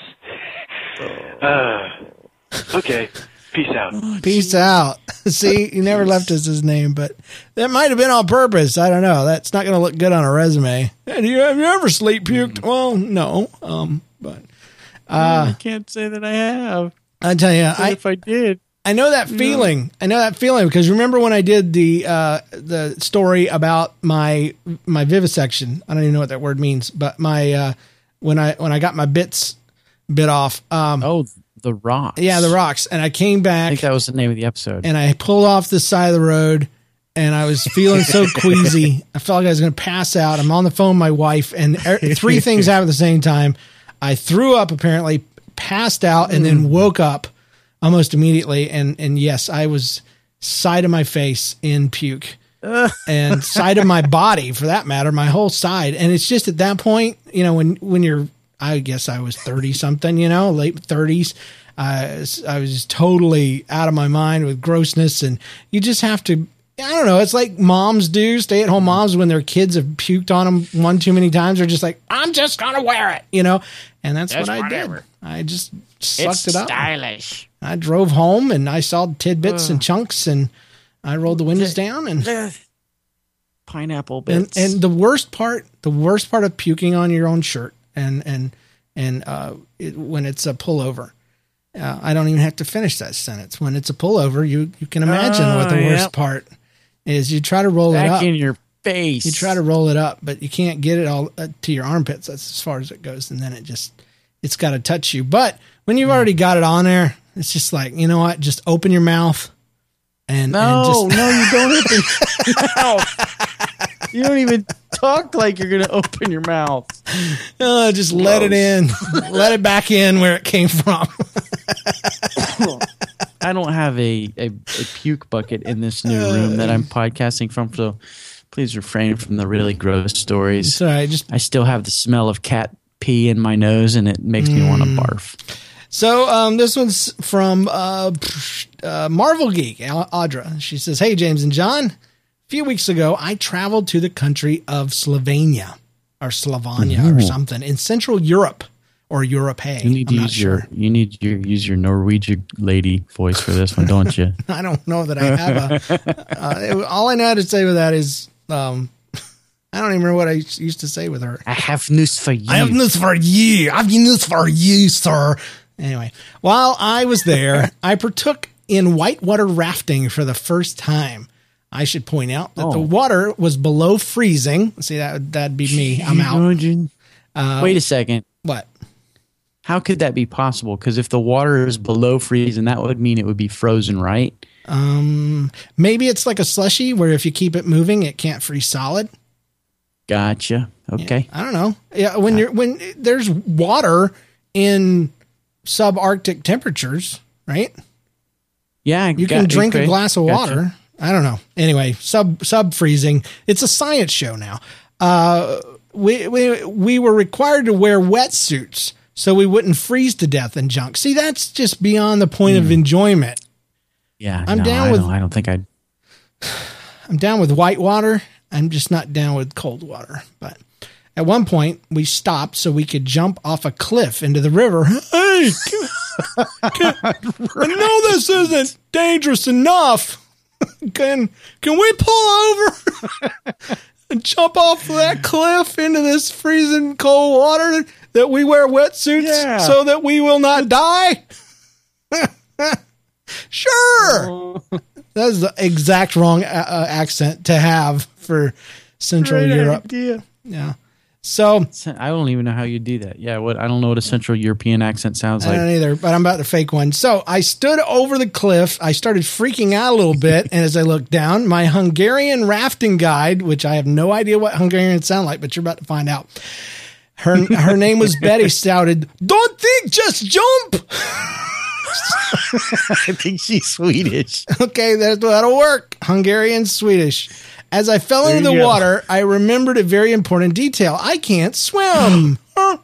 Speaker 10: Okay. Peace out.
Speaker 1: Peace out. See, he never left us his name, but that might have been on purpose. I don't know. That's not going to look good on a resume. Hey, have you ever sleep puked? Well, no. But
Speaker 9: I can't say that I have.
Speaker 1: I tell you,
Speaker 9: if I did,
Speaker 1: I know that feeling. I know that feeling because remember when I did the story about my vivisection? I don't even know what that word means, but my when I got my bits bit off.
Speaker 9: The rocks.
Speaker 1: Yeah, the rocks. And I came back.
Speaker 9: I think that was the name of the episode.
Speaker 1: And I pulled off the side of the road, and I was feeling so queasy. I felt like I was going to pass out. I'm on the phone with my wife, and three things happened at the same time. I threw up, apparently, passed out, and then woke up almost immediately. And yes, I was side of my face in puke. And side of my body, for that matter, my whole side. And it's just at that point, when you're, I guess I was 30 something, late 30s. I was just totally out of my mind with grossness. And you just have to, I don't know. It's like moms do, stay at home moms, when their kids have puked on them one too many times. They're just like, I'm just going to wear it, and that's what I did. I just sucked it up.
Speaker 9: Stylish.
Speaker 1: I drove home and I saw tidbits and chunks, and I rolled the windows down and
Speaker 9: pineapple bits.
Speaker 1: And the worst part of puking on your own shirt and when it's a pullover, I don't even have to finish that sentence. When it's a pullover, you can imagine what the worst part is. You try to roll it up
Speaker 9: in your face.
Speaker 1: You try to roll it up, but you can't get it all to your armpits. That's as far as it goes. And then it's got to touch you. But when you've already got it on there, it's just like, you know what? Just open your mouth.
Speaker 9: No, you don't open your mouth. You don't even talk like you're going to open your mouth.
Speaker 1: Just let it in. Let it back in where it came from.
Speaker 9: I don't have a puke bucket in this new room that I'm podcasting from, so please refrain from the really gross stories.
Speaker 1: It's all right.
Speaker 9: I still have the smell of cat pee in my nose, and it makes me want to barf.
Speaker 1: So this one's from Marvel Geek, Audra. She says, hey, James and John. A few weeks ago, I traveled to the country of Slovenia. or Slovenia or something in Central Europe or Europe.
Speaker 9: You need to use your Norwegian lady voice for this one, don't you?
Speaker 1: I don't know that I have all I know how to say with that is, I don't even remember what I used to say with her.
Speaker 9: I have news for you.
Speaker 1: I have news for you. I have news for you, sir. Anyway, while I was there, I partook in whitewater rafting for the first time. I should point out that the water was below freezing. See, that'd be me. I'm out.
Speaker 9: Wait a second.
Speaker 1: What?
Speaker 9: How could that be possible? Because if the water is below freezing, that would mean it would be frozen, right?
Speaker 1: Maybe it's like a slushy where if you keep it moving, it can't freeze solid.
Speaker 9: Gotcha. Okay.
Speaker 1: Yeah, I don't know. Yeah, when there's water in subarctic temperatures, right?
Speaker 9: Yeah,
Speaker 1: you can drink a glass of water. I don't know. Anyway, sub freezing. It's a science show now. We were required to wear wetsuits so we wouldn't freeze to death and junk. See, that's just beyond the point of enjoyment.
Speaker 9: Yeah,
Speaker 1: I don't think
Speaker 9: I'd.
Speaker 1: I'm down with white water. I'm just not down with cold water. But at one point, we stopped so we could jump off a cliff into the river. Hey, I know this isn't dangerous enough. Can we pull over and jump off that cliff into this freezing cold water that we wear wetsuits so that we will not die? Sure. That's the exact wrong accent to have for Central Europe.
Speaker 9: Idea.
Speaker 1: Yeah. So
Speaker 9: I don't even know how you do that. Yeah. I don't know what a Central European accent sounds like.
Speaker 1: I don't either, but I'm about to fake one. So I stood over the cliff. I started freaking out a little bit. And as I looked down, my Hungarian rafting guide, which I have no idea what Hungarians sound like, but you're about to find out. Her name was Betty, shouted, "Don't think, just jump."
Speaker 9: I think she's Swedish.
Speaker 1: Okay, that'll work. Hungarian, Swedish. As I fell into the water, I remembered a very important detail. I can't swim.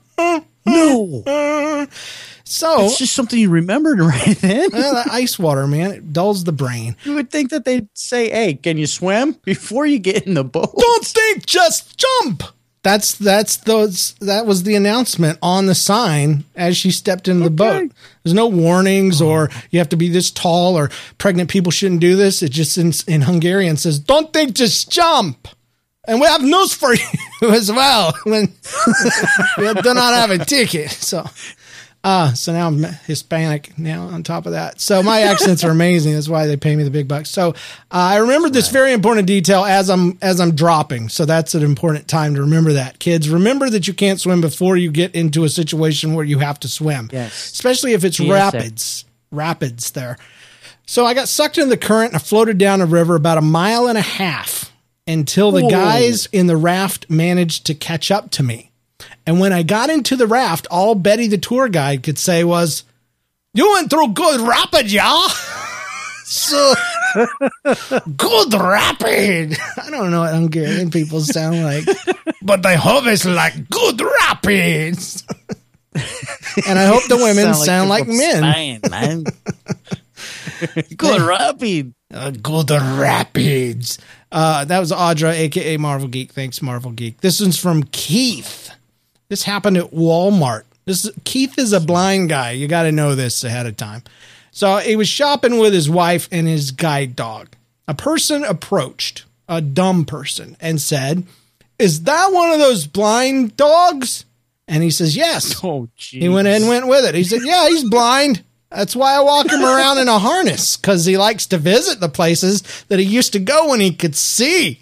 Speaker 9: No.
Speaker 1: So
Speaker 9: it's just something you remembered right then.
Speaker 1: Ice water, man. It dulls the brain.
Speaker 9: You would think that they'd say, "Hey, can you swim?" before you get in the boat.
Speaker 1: Don't think, just jump. That was the announcement on the sign as she stepped into the boat. There's no warnings or you have to be this tall or pregnant people shouldn't do this. It just in Hungarian says, "Don't think, just jump." And we have news for you as well. When you do not have a ticket. So now I'm Hispanic now on top of that. So my accents are amazing. That's why they pay me the big bucks. So I remembered this very important detail as I'm dropping. So that's an important time to remember that. Kids, remember that you can't swim before you get into a situation where you have to swim.
Speaker 9: Yes.
Speaker 1: Especially if it's rapids there. So I got sucked into the current and I floated down a river about 1.5 miles until the guys in the raft managed to catch up to me. And when I got into the raft, all Betty, the tour guide, could say was, "You went through good rapid, yeah?" So, good rapid. I don't know what Hungarian people sound like, but they always like good rapids. And I hope the women sound like men.
Speaker 9: Spain, man. Good rapid.
Speaker 1: Good rapids. That was Audra, a.k.a. Marvel Geek. Thanks, Marvel Geek. This one's from Keith. This happened at Walmart. Keith is a blind guy. You got to know this ahead of time. So he was shopping with his wife and his guide dog. A person approached, a dumb person, and said, "Is that one of those blind dogs?" And he says, "Yes."
Speaker 9: Oh, geez.
Speaker 1: He went with it. He said, "Yeah, he's blind. That's why I walk him around in a harness, because he likes to visit the places that he used to go when he could see."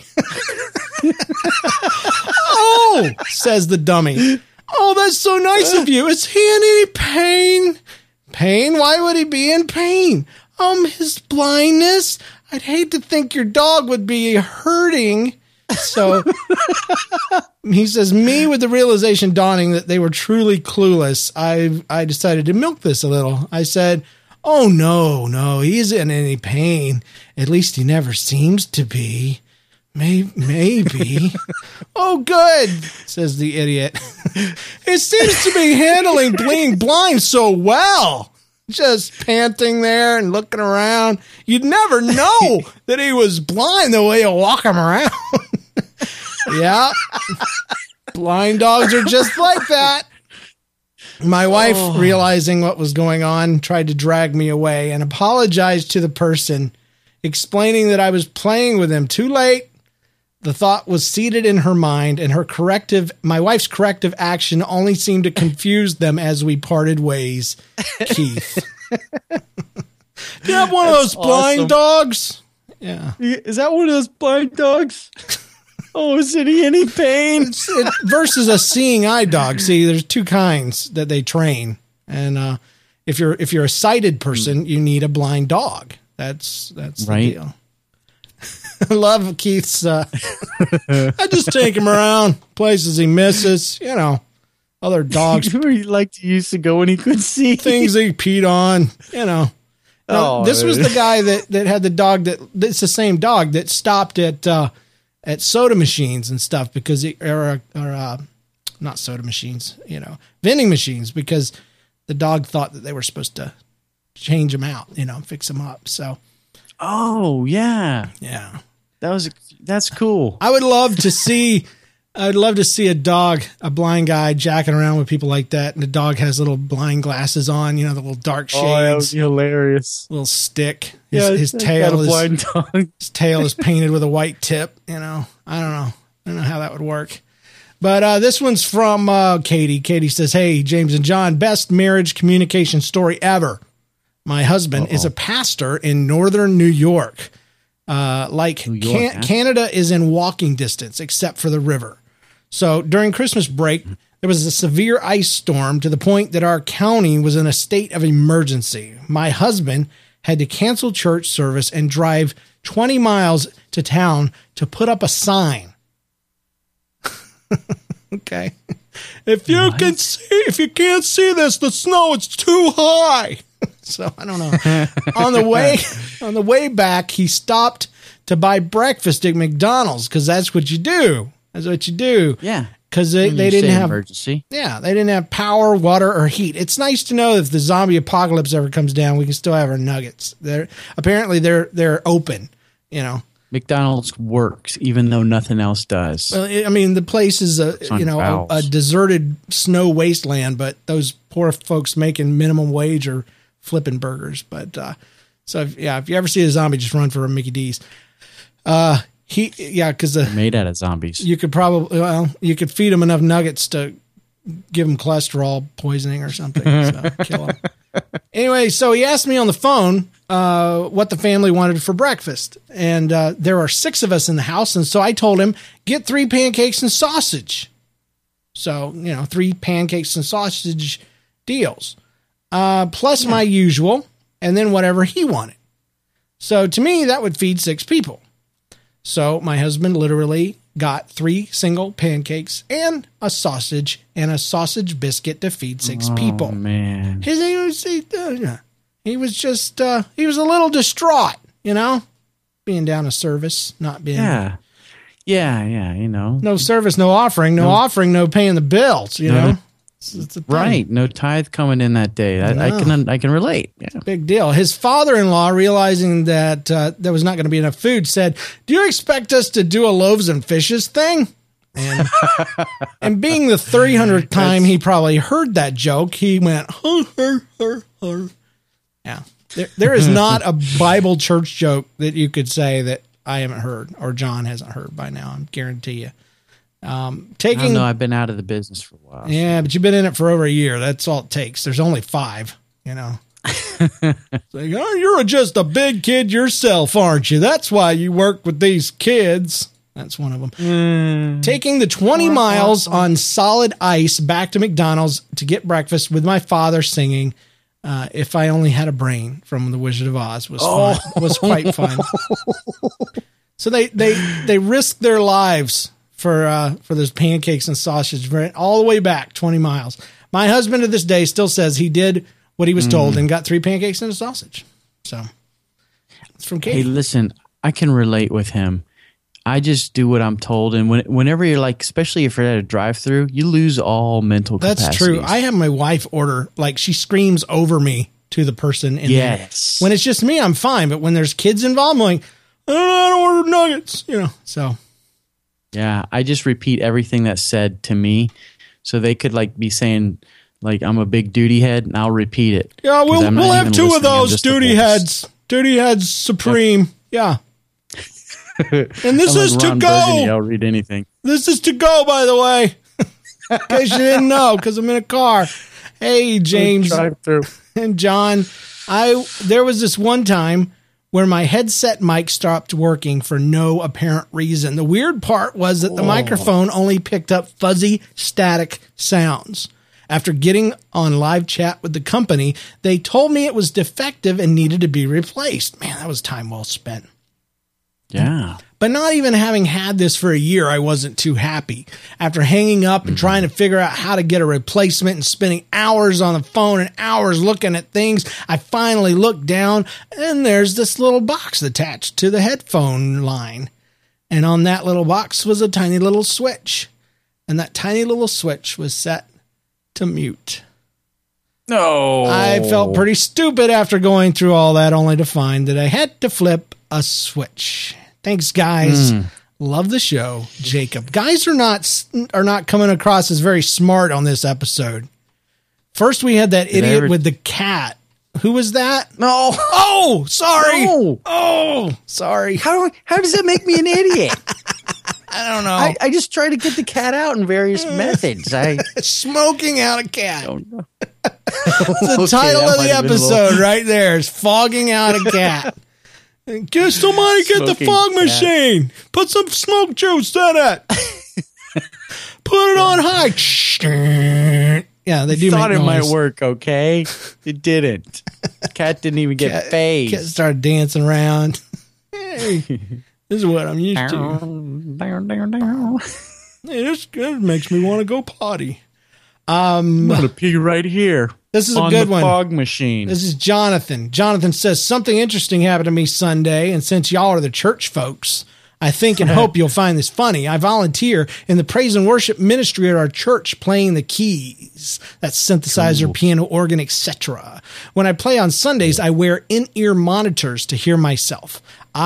Speaker 1: "Oh," says the dummy. "Oh, that's so nice of you. Is he in any pain?" "Pain? Why would he be in pain?" His blindness. I'd hate to think your dog would be hurting." So he says, me with the realization dawning that they were truly clueless, I decided to milk this a little. I said, "Oh, no, he isn't in any pain. At least he never seems to be. Maybe." "Oh, good," says the idiot. "It seems to be handling being blind so well. Just panting there and looking around. You'd never know that he was blind the way you walk him around." Yeah. Blind dogs are just like that. My wife, realizing what was going on, tried to drag me away and apologized to the person, explaining that I was playing with him. Too late. The thought was seated in her mind, and my wife's corrective action only seemed to confuse them as we parted ways. Keith. Do you have one of those blind dogs? Yeah.
Speaker 9: Is that one of those blind dogs? Oh, is it any pain?
Speaker 1: Versus a seeing eye dog. See, there's two kinds that they train, and if you're a sighted person, you need a blind dog. That's the deal. I love Keith's. I just take him around places he misses. Other dogs.
Speaker 9: He liked to used to go when he could see
Speaker 1: things he peed on. This was the guy that had the dog it's the same dog that stopped at soda machines and stuff because not soda machines, vending machines, because the dog thought that they were supposed to change them out, fix them up. So,
Speaker 9: yeah. That's cool.
Speaker 1: I would love to see a blind guy jacking around with people like that. And the dog has little blind glasses on, the little dark shades.
Speaker 9: Oh, that would be hilarious.
Speaker 1: Little stick. His tail is painted with a white tip. I don't know how that would work. But this one's from Katie. Katie says, "Hey, James and John, best marriage communication story ever. My husband is a pastor in northern New York. Canada is in walking distance except for the river. So during Christmas break, there was a severe ice storm to the point that our county was in a state of emergency. My husband had to cancel church service and drive 20 miles to town to put up a sign." Okay. If you can't see this, the snow, it's too high. So I don't know. On the way back, he stopped to buy breakfast at McDonald's because that's what you do.
Speaker 9: Yeah.
Speaker 1: Because they didn't have
Speaker 9: emergency.
Speaker 1: Yeah, they didn't have power, water, or heat. It's nice to know if the zombie apocalypse ever comes down, we can still have our nuggets. They're open.
Speaker 9: McDonald's works even though nothing else does.
Speaker 1: Well, the place is a deserted snow wasteland, but those poor folks making minimum wage are flipping burgers. But if you ever see a zombie, just run for a Mickey D's. Because
Speaker 9: made out of zombies.
Speaker 1: You could you could feed them enough nuggets to give them cholesterol poisoning or something. So kill them. Anyway, so he asked me on the phone what the family wanted for breakfast, and there are 6 of us in the house, and so I told him get 3 pancakes and sausage. So 3 pancakes and sausage deals, plus my usual, and then whatever he wanted. So to me, that would feed 6 people. So my husband literally got 3 single pancakes and a sausage biscuit to feed 6 people.
Speaker 9: Man,
Speaker 1: he was just he was a little distraught, being down a service, not being no service, no offering, no paying the bills, know. It's
Speaker 9: right, no tithe coming in that day. I can relate. Yeah.
Speaker 1: Big deal. His father-in-law, realizing that there was not going to be enough food, said, "Do you expect us to do a loaves and fishes thing?" And being the 300th time he probably heard that joke, he went, Yeah. There is not a Bible church joke that you could say that I haven't heard or John hasn't heard by now. I guarantee you.
Speaker 9: I don't know. I've been out of the business for a while.
Speaker 1: Yeah, but you've been in it for over a year. That's all it takes. There's only 5, It's like, you're just a big kid yourself, aren't you? That's why you work with these kids. That's one of them. Taking the 20 miles on solid ice back to McDonald's to get breakfast with my father singing "If I Only Had a Brain" from The Wizard of Oz was quite fun. So they risked their lives for those pancakes and sausage all the way back 20 miles. My husband to this day still says he did what he was told and got 3 pancakes and a sausage. So it's from Katie.
Speaker 9: Hey, listen, I can relate with him. I just do what I'm told. And whenever you're especially if you're at a drive-through, you lose all mental capacity.
Speaker 1: That's true. I have my wife order, she screams over me to the person.
Speaker 9: Yes.
Speaker 1: When it's just me, I'm fine. But when there's kids involved, I'm like, I don't order nuggets, so.
Speaker 9: Yeah, I just repeat everything that's said to me, so they could like be saying like I'm a big duty head, and I'll repeat it.
Speaker 1: Yeah, we'll have two of
Speaker 9: listening, I'm
Speaker 1: those
Speaker 9: just the
Speaker 1: duty
Speaker 9: voice.
Speaker 1: heads. Duty heads supreme. Yeah. And this
Speaker 9: I'm
Speaker 1: is
Speaker 9: like
Speaker 1: to
Speaker 9: Ron
Speaker 1: go.
Speaker 9: Burgundy, I'll read anything.
Speaker 1: This is to go, by the way. In case you didn't know, because I'm in a car. Hey, James
Speaker 9: Drive-through.
Speaker 1: and John. There was this one time where my headset mic stopped working for no apparent reason. The weird part was that the microphone only picked up fuzzy static sounds. After getting on live chat with the company, they told me it was defective and needed to be replaced. Man, that was time well spent.
Speaker 9: Yeah.
Speaker 1: But not even having had this for a year, I wasn't too happy. After hanging up and trying to figure out how to get a replacement and spending hours on the phone and hours looking at things, I finally looked down and there's this little box attached to the headphone line. And on that little box was a tiny little switch. And that tiny little switch was set to mute.
Speaker 9: No.
Speaker 1: I felt pretty stupid after going through all that, only to find that I had to flip a switch. Thanks, guys. Love the show, Jacob. Guys are not coming across as very smart on this episode. First, we had that idiot with the cat. Who was that?
Speaker 9: No.
Speaker 1: Oh, sorry.
Speaker 9: No.
Speaker 1: Oh, sorry.
Speaker 9: How does that make me an idiot?
Speaker 1: I don't know.
Speaker 9: I just try to get the cat out in various methods.
Speaker 1: Smoking out a cat.
Speaker 9: don't know.
Speaker 1: The title of the episode right there is Fogging Out a Cat. Get somebody get the
Speaker 9: Smoking
Speaker 1: fog
Speaker 9: cat.
Speaker 1: machine. Put some smoke juice in it. Put it on high. Yeah, they do
Speaker 9: Thought
Speaker 1: make
Speaker 9: it might
Speaker 1: noise.
Speaker 9: work, okay? It didn't. Cat didn't even get phased.
Speaker 1: Cat started dancing around. Hey, this is what I'm used to.
Speaker 9: Down.
Speaker 1: Hey, this makes me want to go potty.
Speaker 9: I'm gonna pee right here.
Speaker 1: This is a
Speaker 9: on
Speaker 1: good
Speaker 9: the
Speaker 1: one.
Speaker 9: Fog machine.
Speaker 1: This is Jonathan. Jonathan says, something interesting happened to me Sunday, and since y'all are the church folks, I think and hope you'll find this funny. I volunteer in the praise and worship ministry at our church playing the keys. That's synthesizer, piano, organ, etc. When I play on Sundays, I wear in-ear monitors to hear myself.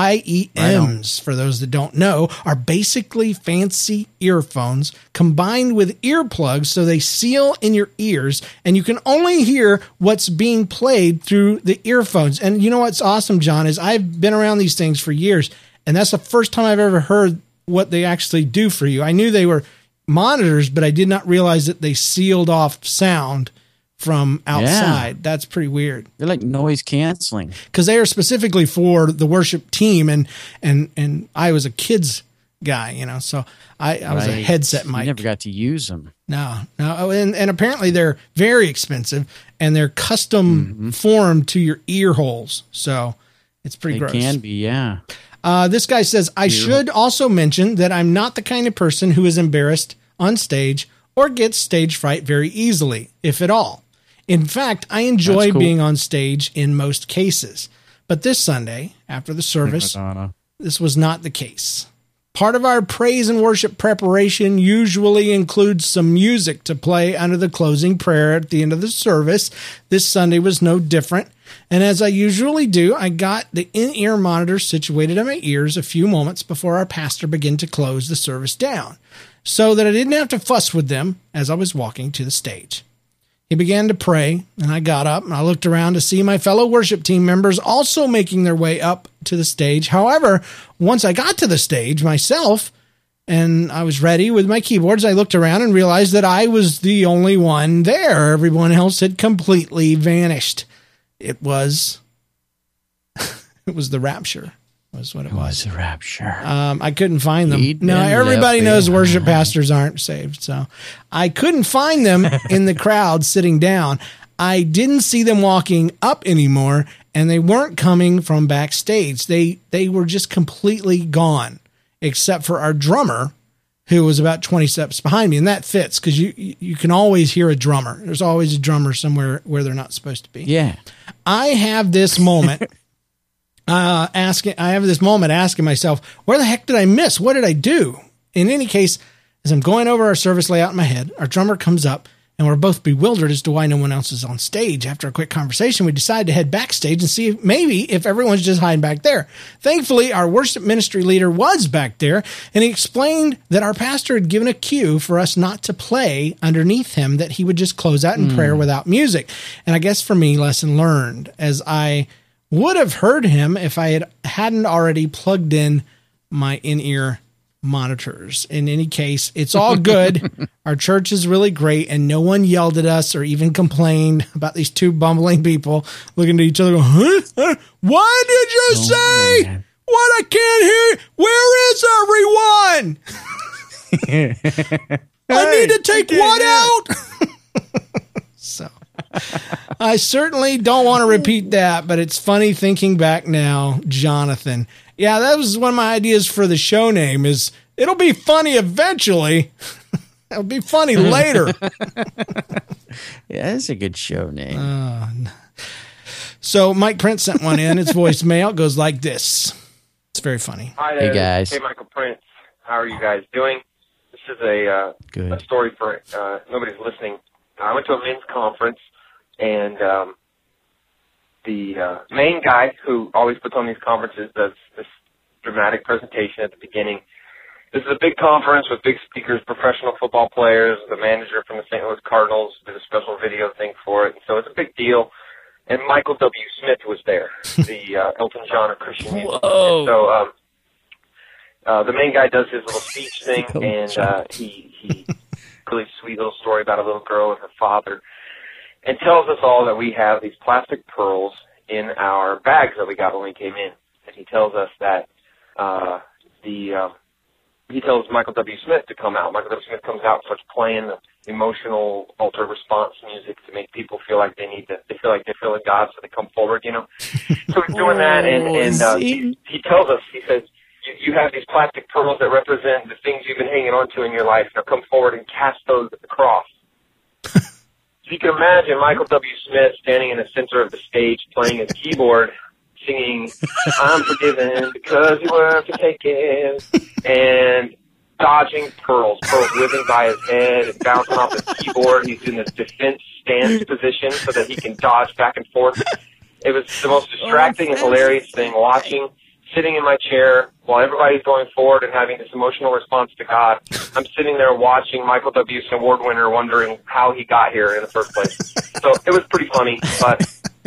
Speaker 1: IEMs, for those that don't know, are basically fancy earphones combined with earplugs so they seal in your ears and you can only hear what's being played through the earphones. And you know what's awesome, John, is I've been around these things for years, and that's the first time I've ever heard what they actually do for you. I knew they were monitors, but I did not realize that they sealed off sound from outside. Yeah. That's pretty weird.
Speaker 9: They're like noise canceling
Speaker 1: because they are specifically for the worship team, and I was a kids guy, you know, so I was a headset mic.
Speaker 9: You never got to use them.
Speaker 1: No, and apparently they're very expensive and they're custom formed to your ear holes, so it's pretty gross.
Speaker 9: It can be, yeah.
Speaker 1: This guy says, I should also mention that I'm not the kind of person who is embarrassed on stage or gets stage fright very easily, if at all. In fact, I enjoy being on stage in most cases. But this Sunday, after the service, this was not the case. Part of our praise and worship preparation usually includes some music to play under the closing prayer at the end of the service. This Sunday was no different. And as I usually do, I got the in-ear monitors situated in my ears a few moments before our pastor began to close the service down, so that I didn't have to fuss with them as I was walking to the stage. He began to pray, and I got up and I looked around to see my fellow worship team members also making their way up to the stage. However, once I got to the stage myself and I was ready with my keyboards, I looked around and realized that I was the only one there. Everyone else had completely vanished. It was the rapture. Was what it was.
Speaker 9: The rapture.
Speaker 1: I couldn't find them. No, everybody knows worship pastors aren't saved, so I couldn't find them in the crowd sitting down. I didn't see them walking up anymore, and they weren't coming from backstage. They were just completely gone, except for our drummer, who was about 20 steps behind me, and that fits because you can always hear a drummer. There's always a drummer somewhere where they're not supposed to be.
Speaker 9: Yeah.
Speaker 1: I have this moment. I have this moment asking myself, where the heck did I miss? What did I do? In any case, as I'm going over our service layout in my head, our drummer comes up and we're both bewildered as to why no one else is on stage. After a quick conversation, we decided to head backstage and see if everyone's just hiding back there. Thankfully, our worship ministry leader was back there, and he explained that our pastor had given a cue for us not to play underneath him, that he would just close out in prayer without music. And I guess for me, lesson learned, as I would have heard him if I hadn't already plugged in my in-ear monitors. In any case, it's all good. Our church is really great, and no one yelled at us or even complained about these two bumbling people looking at each other going, huh? What did you say? Man. What? I can't hear. Where is everyone? I need to take what out? So I certainly don't want to repeat that, but it's funny thinking back now. Jonathan. Yeah, that was one of my ideas for the show name is it'll be funny eventually. It'll be funny later.
Speaker 9: Yeah, that's a good show name.
Speaker 1: So Mike Prince sent one in. Its voicemail goes like this. It's very funny.
Speaker 11: Hi there.
Speaker 9: Hey, guys.
Speaker 11: Hey, Michael Prince. How are you guys doing? This is a story for nobody's listening. I went to a men's conference, and the main guy who always puts on these conferences does this dramatic presentation at the beginning. This is a big conference with big speakers, professional football players, the manager from the St. Louis Cardinals did a special video thing for it. So it's a big deal. And Michael W. Smith was there, the Elton John of Christian music. And so the main guy does his little speech thing, and he really sweet little story about a little girl and her father, and tells us all that we have these plastic pearls in our bags that we got when we came in. And he tells us that he tells Michael W. Smith to come out. Michael W. Smith comes out and starts playing the emotional altar response music to make people feel like they feel like they're feeling God, so they come forward, you know. So he's doing that, and he tells us, he says, you have these plastic pearls that represent the things you've been hanging on to in your life. Now come forward and cast those at the cross. So you can imagine Michael W. Smith standing in the center of the stage playing his keyboard, singing, I'm forgiven because you were forsaken, and dodging pearls whizzing by his head and bouncing off his keyboard. He's in this defense stance position so that he can dodge back and forth. It was the most distracting and hilarious thing watching, sitting in my chair while everybody's going forward and having this emotional response to God. I'm sitting there watching Michael W. Smith, award winner, wondering how he got here in the first place. So it was pretty funny, but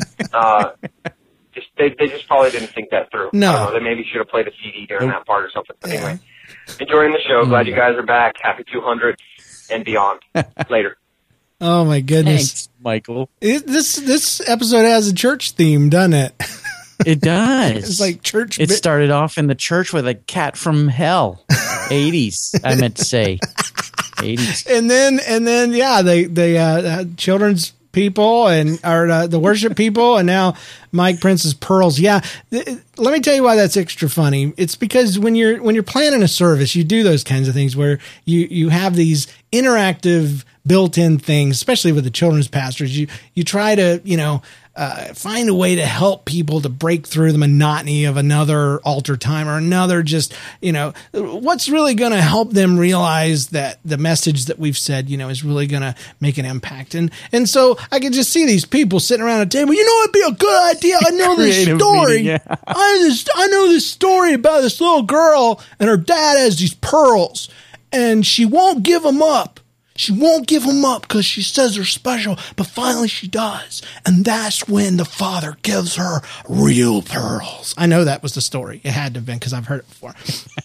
Speaker 11: they just probably didn't think that through.
Speaker 1: No.
Speaker 11: I don't know, they maybe should have played a CD during that part or something. But anyway, enjoying the show. Glad you guys are back. Happy 200 and beyond. Later.
Speaker 1: Oh, my goodness.
Speaker 9: Thanks, Michael.
Speaker 1: This episode has a church theme, doesn't it?
Speaker 9: It does.
Speaker 1: It's like church.
Speaker 9: It started off in the church with a cat from hell. 80s, I meant to say. 80s. And then, yeah, they had children's people or the worship people, and now Mike Prince's pearls. Yeah, let me tell you why that's extra funny. It's because when you're planning a service, you do those kinds of things where you have these interactive built-in things, especially with the children's pastors. You try to find a way to help people to break through the monotony of another altar time or another, just, what's really going to help them realize that the message that we've said, is really going to make an impact. And so I could just see these people sitting around a table. It'd be a good idea. I know this story. Meeting, yeah.
Speaker 1: I know this story about this little girl, and her dad has these pearls, and she won't give them up. She won't give them up because she says they're special, but finally she does. And that's when the father gives her real pearls. I know that was the story. It had to have been because I've heard it before.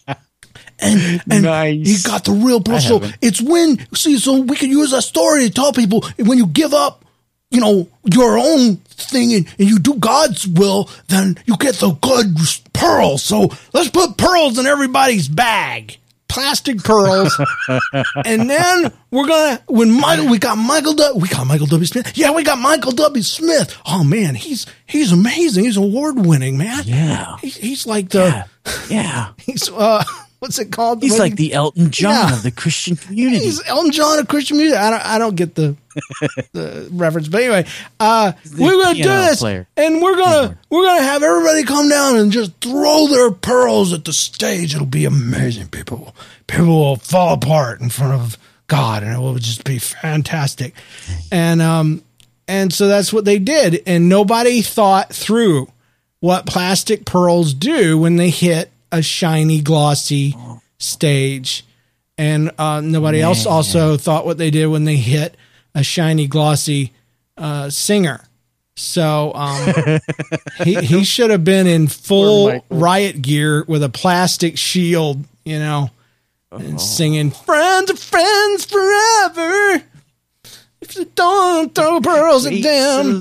Speaker 1: And
Speaker 9: nice.
Speaker 1: He got the real pearls. So it's so we can use that story to tell people when you give up, your own thing and you do God's will, then you get the good pearls. So let's put pearls in everybody's bag. Plastic pearls, and then we got Michael W. Smith. Yeah, we got Michael W. Smith. Oh man, he's amazing. He's award winning, man.
Speaker 9: Yeah,
Speaker 1: he's like the He's what's it called?
Speaker 9: He's like the Elton John of the Christian community.
Speaker 1: He's Elton John of Christian music. I don't get the reference, but anyway, we're gonna do this, and we're gonna have everybody come down and just throw their pearls at the stage. It'll be amazing. People will fall apart in front of God, and it would just be fantastic. And so that's what they did. And nobody thought through what plastic pearls do when they hit a shiny, glossy stage. And nobody else also thought what they did when they hit a shiny, glossy singer. So he should have been in full riot gear with a plastic shield, you know, and singing "Friends are friends forever. If you don't throw pearls at them."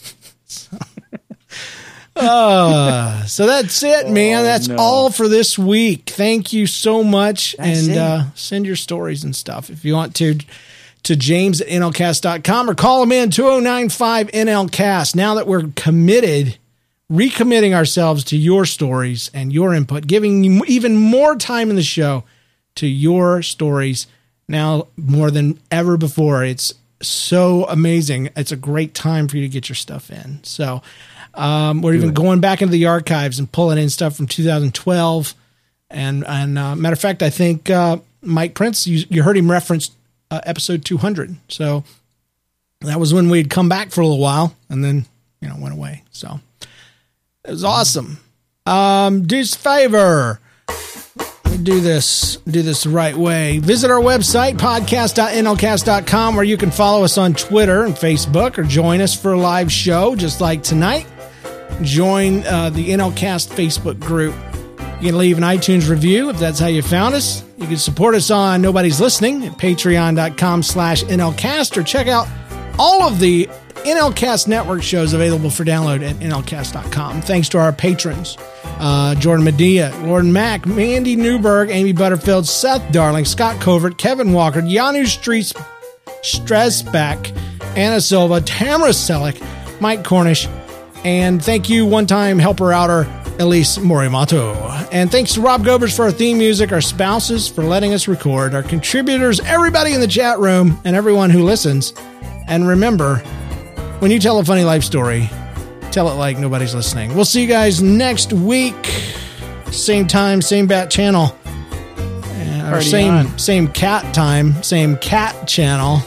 Speaker 1: So that's it, man. That's all for this week. Thank you so much. Send your stories and stuff if you want to James at nlcast.com or call him in 2095-NLCast. Now that we're recommitting ourselves to your stories and your input, giving you even more time in the show to your stories now more than ever before. It's so amazing. It's a great time for you to get your stuff in. So we're even going back into the archives and pulling in stuff from 2012. And matter of fact, I think Mike Prince, you heard him reference episode 200. So that was when we'd come back for a little while and then, went away. So it was awesome. Do us a favor. Do this the right way. Visit our website, podcast.nlcast.com, where you can follow us on Twitter and Facebook or join us for a live show just like tonight. Join the NLCast Facebook group. You can leave an iTunes review if that's how you found us. You can support us on Nobody's Listening at patreon.com/NLCast or check out all of the NLCast network shows available for download at NLCast.com. Thanks to our patrons, Jordan Medea, Gordon Mack, Mandy Newberg, Amy Butterfield, Seth Darling, Scott Covert, Kevin Walker, Janu Stresbeck, Anna Silva, Tamara Selleck, Mike Cornish, and thank you, one-time helper-outer, Elise Morimato. And thanks to Rob Gobers for our theme music, our spouses for letting us record, our contributors, everybody in the chat room, and everyone who listens. And remember, when you tell a funny life story, tell it like nobody's listening. We'll see you guys next week. Same time, same bat channel. Or same cat time, same cat channel.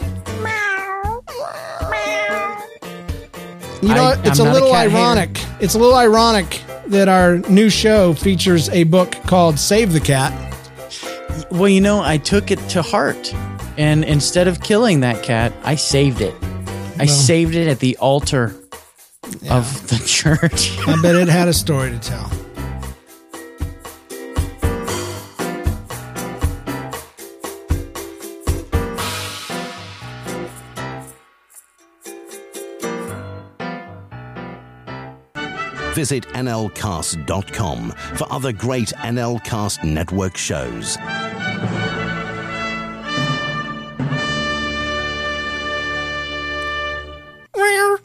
Speaker 1: You know what? It's a little ironic. It's a little ironic that our new show features a book called Save the Cat.
Speaker 9: Well, I took it to heart. And instead of killing that cat, I saved it. I saved it at the altar of the church.
Speaker 1: I bet it had a story to tell.
Speaker 12: Visit nlcast.com for other great NLCast network shows.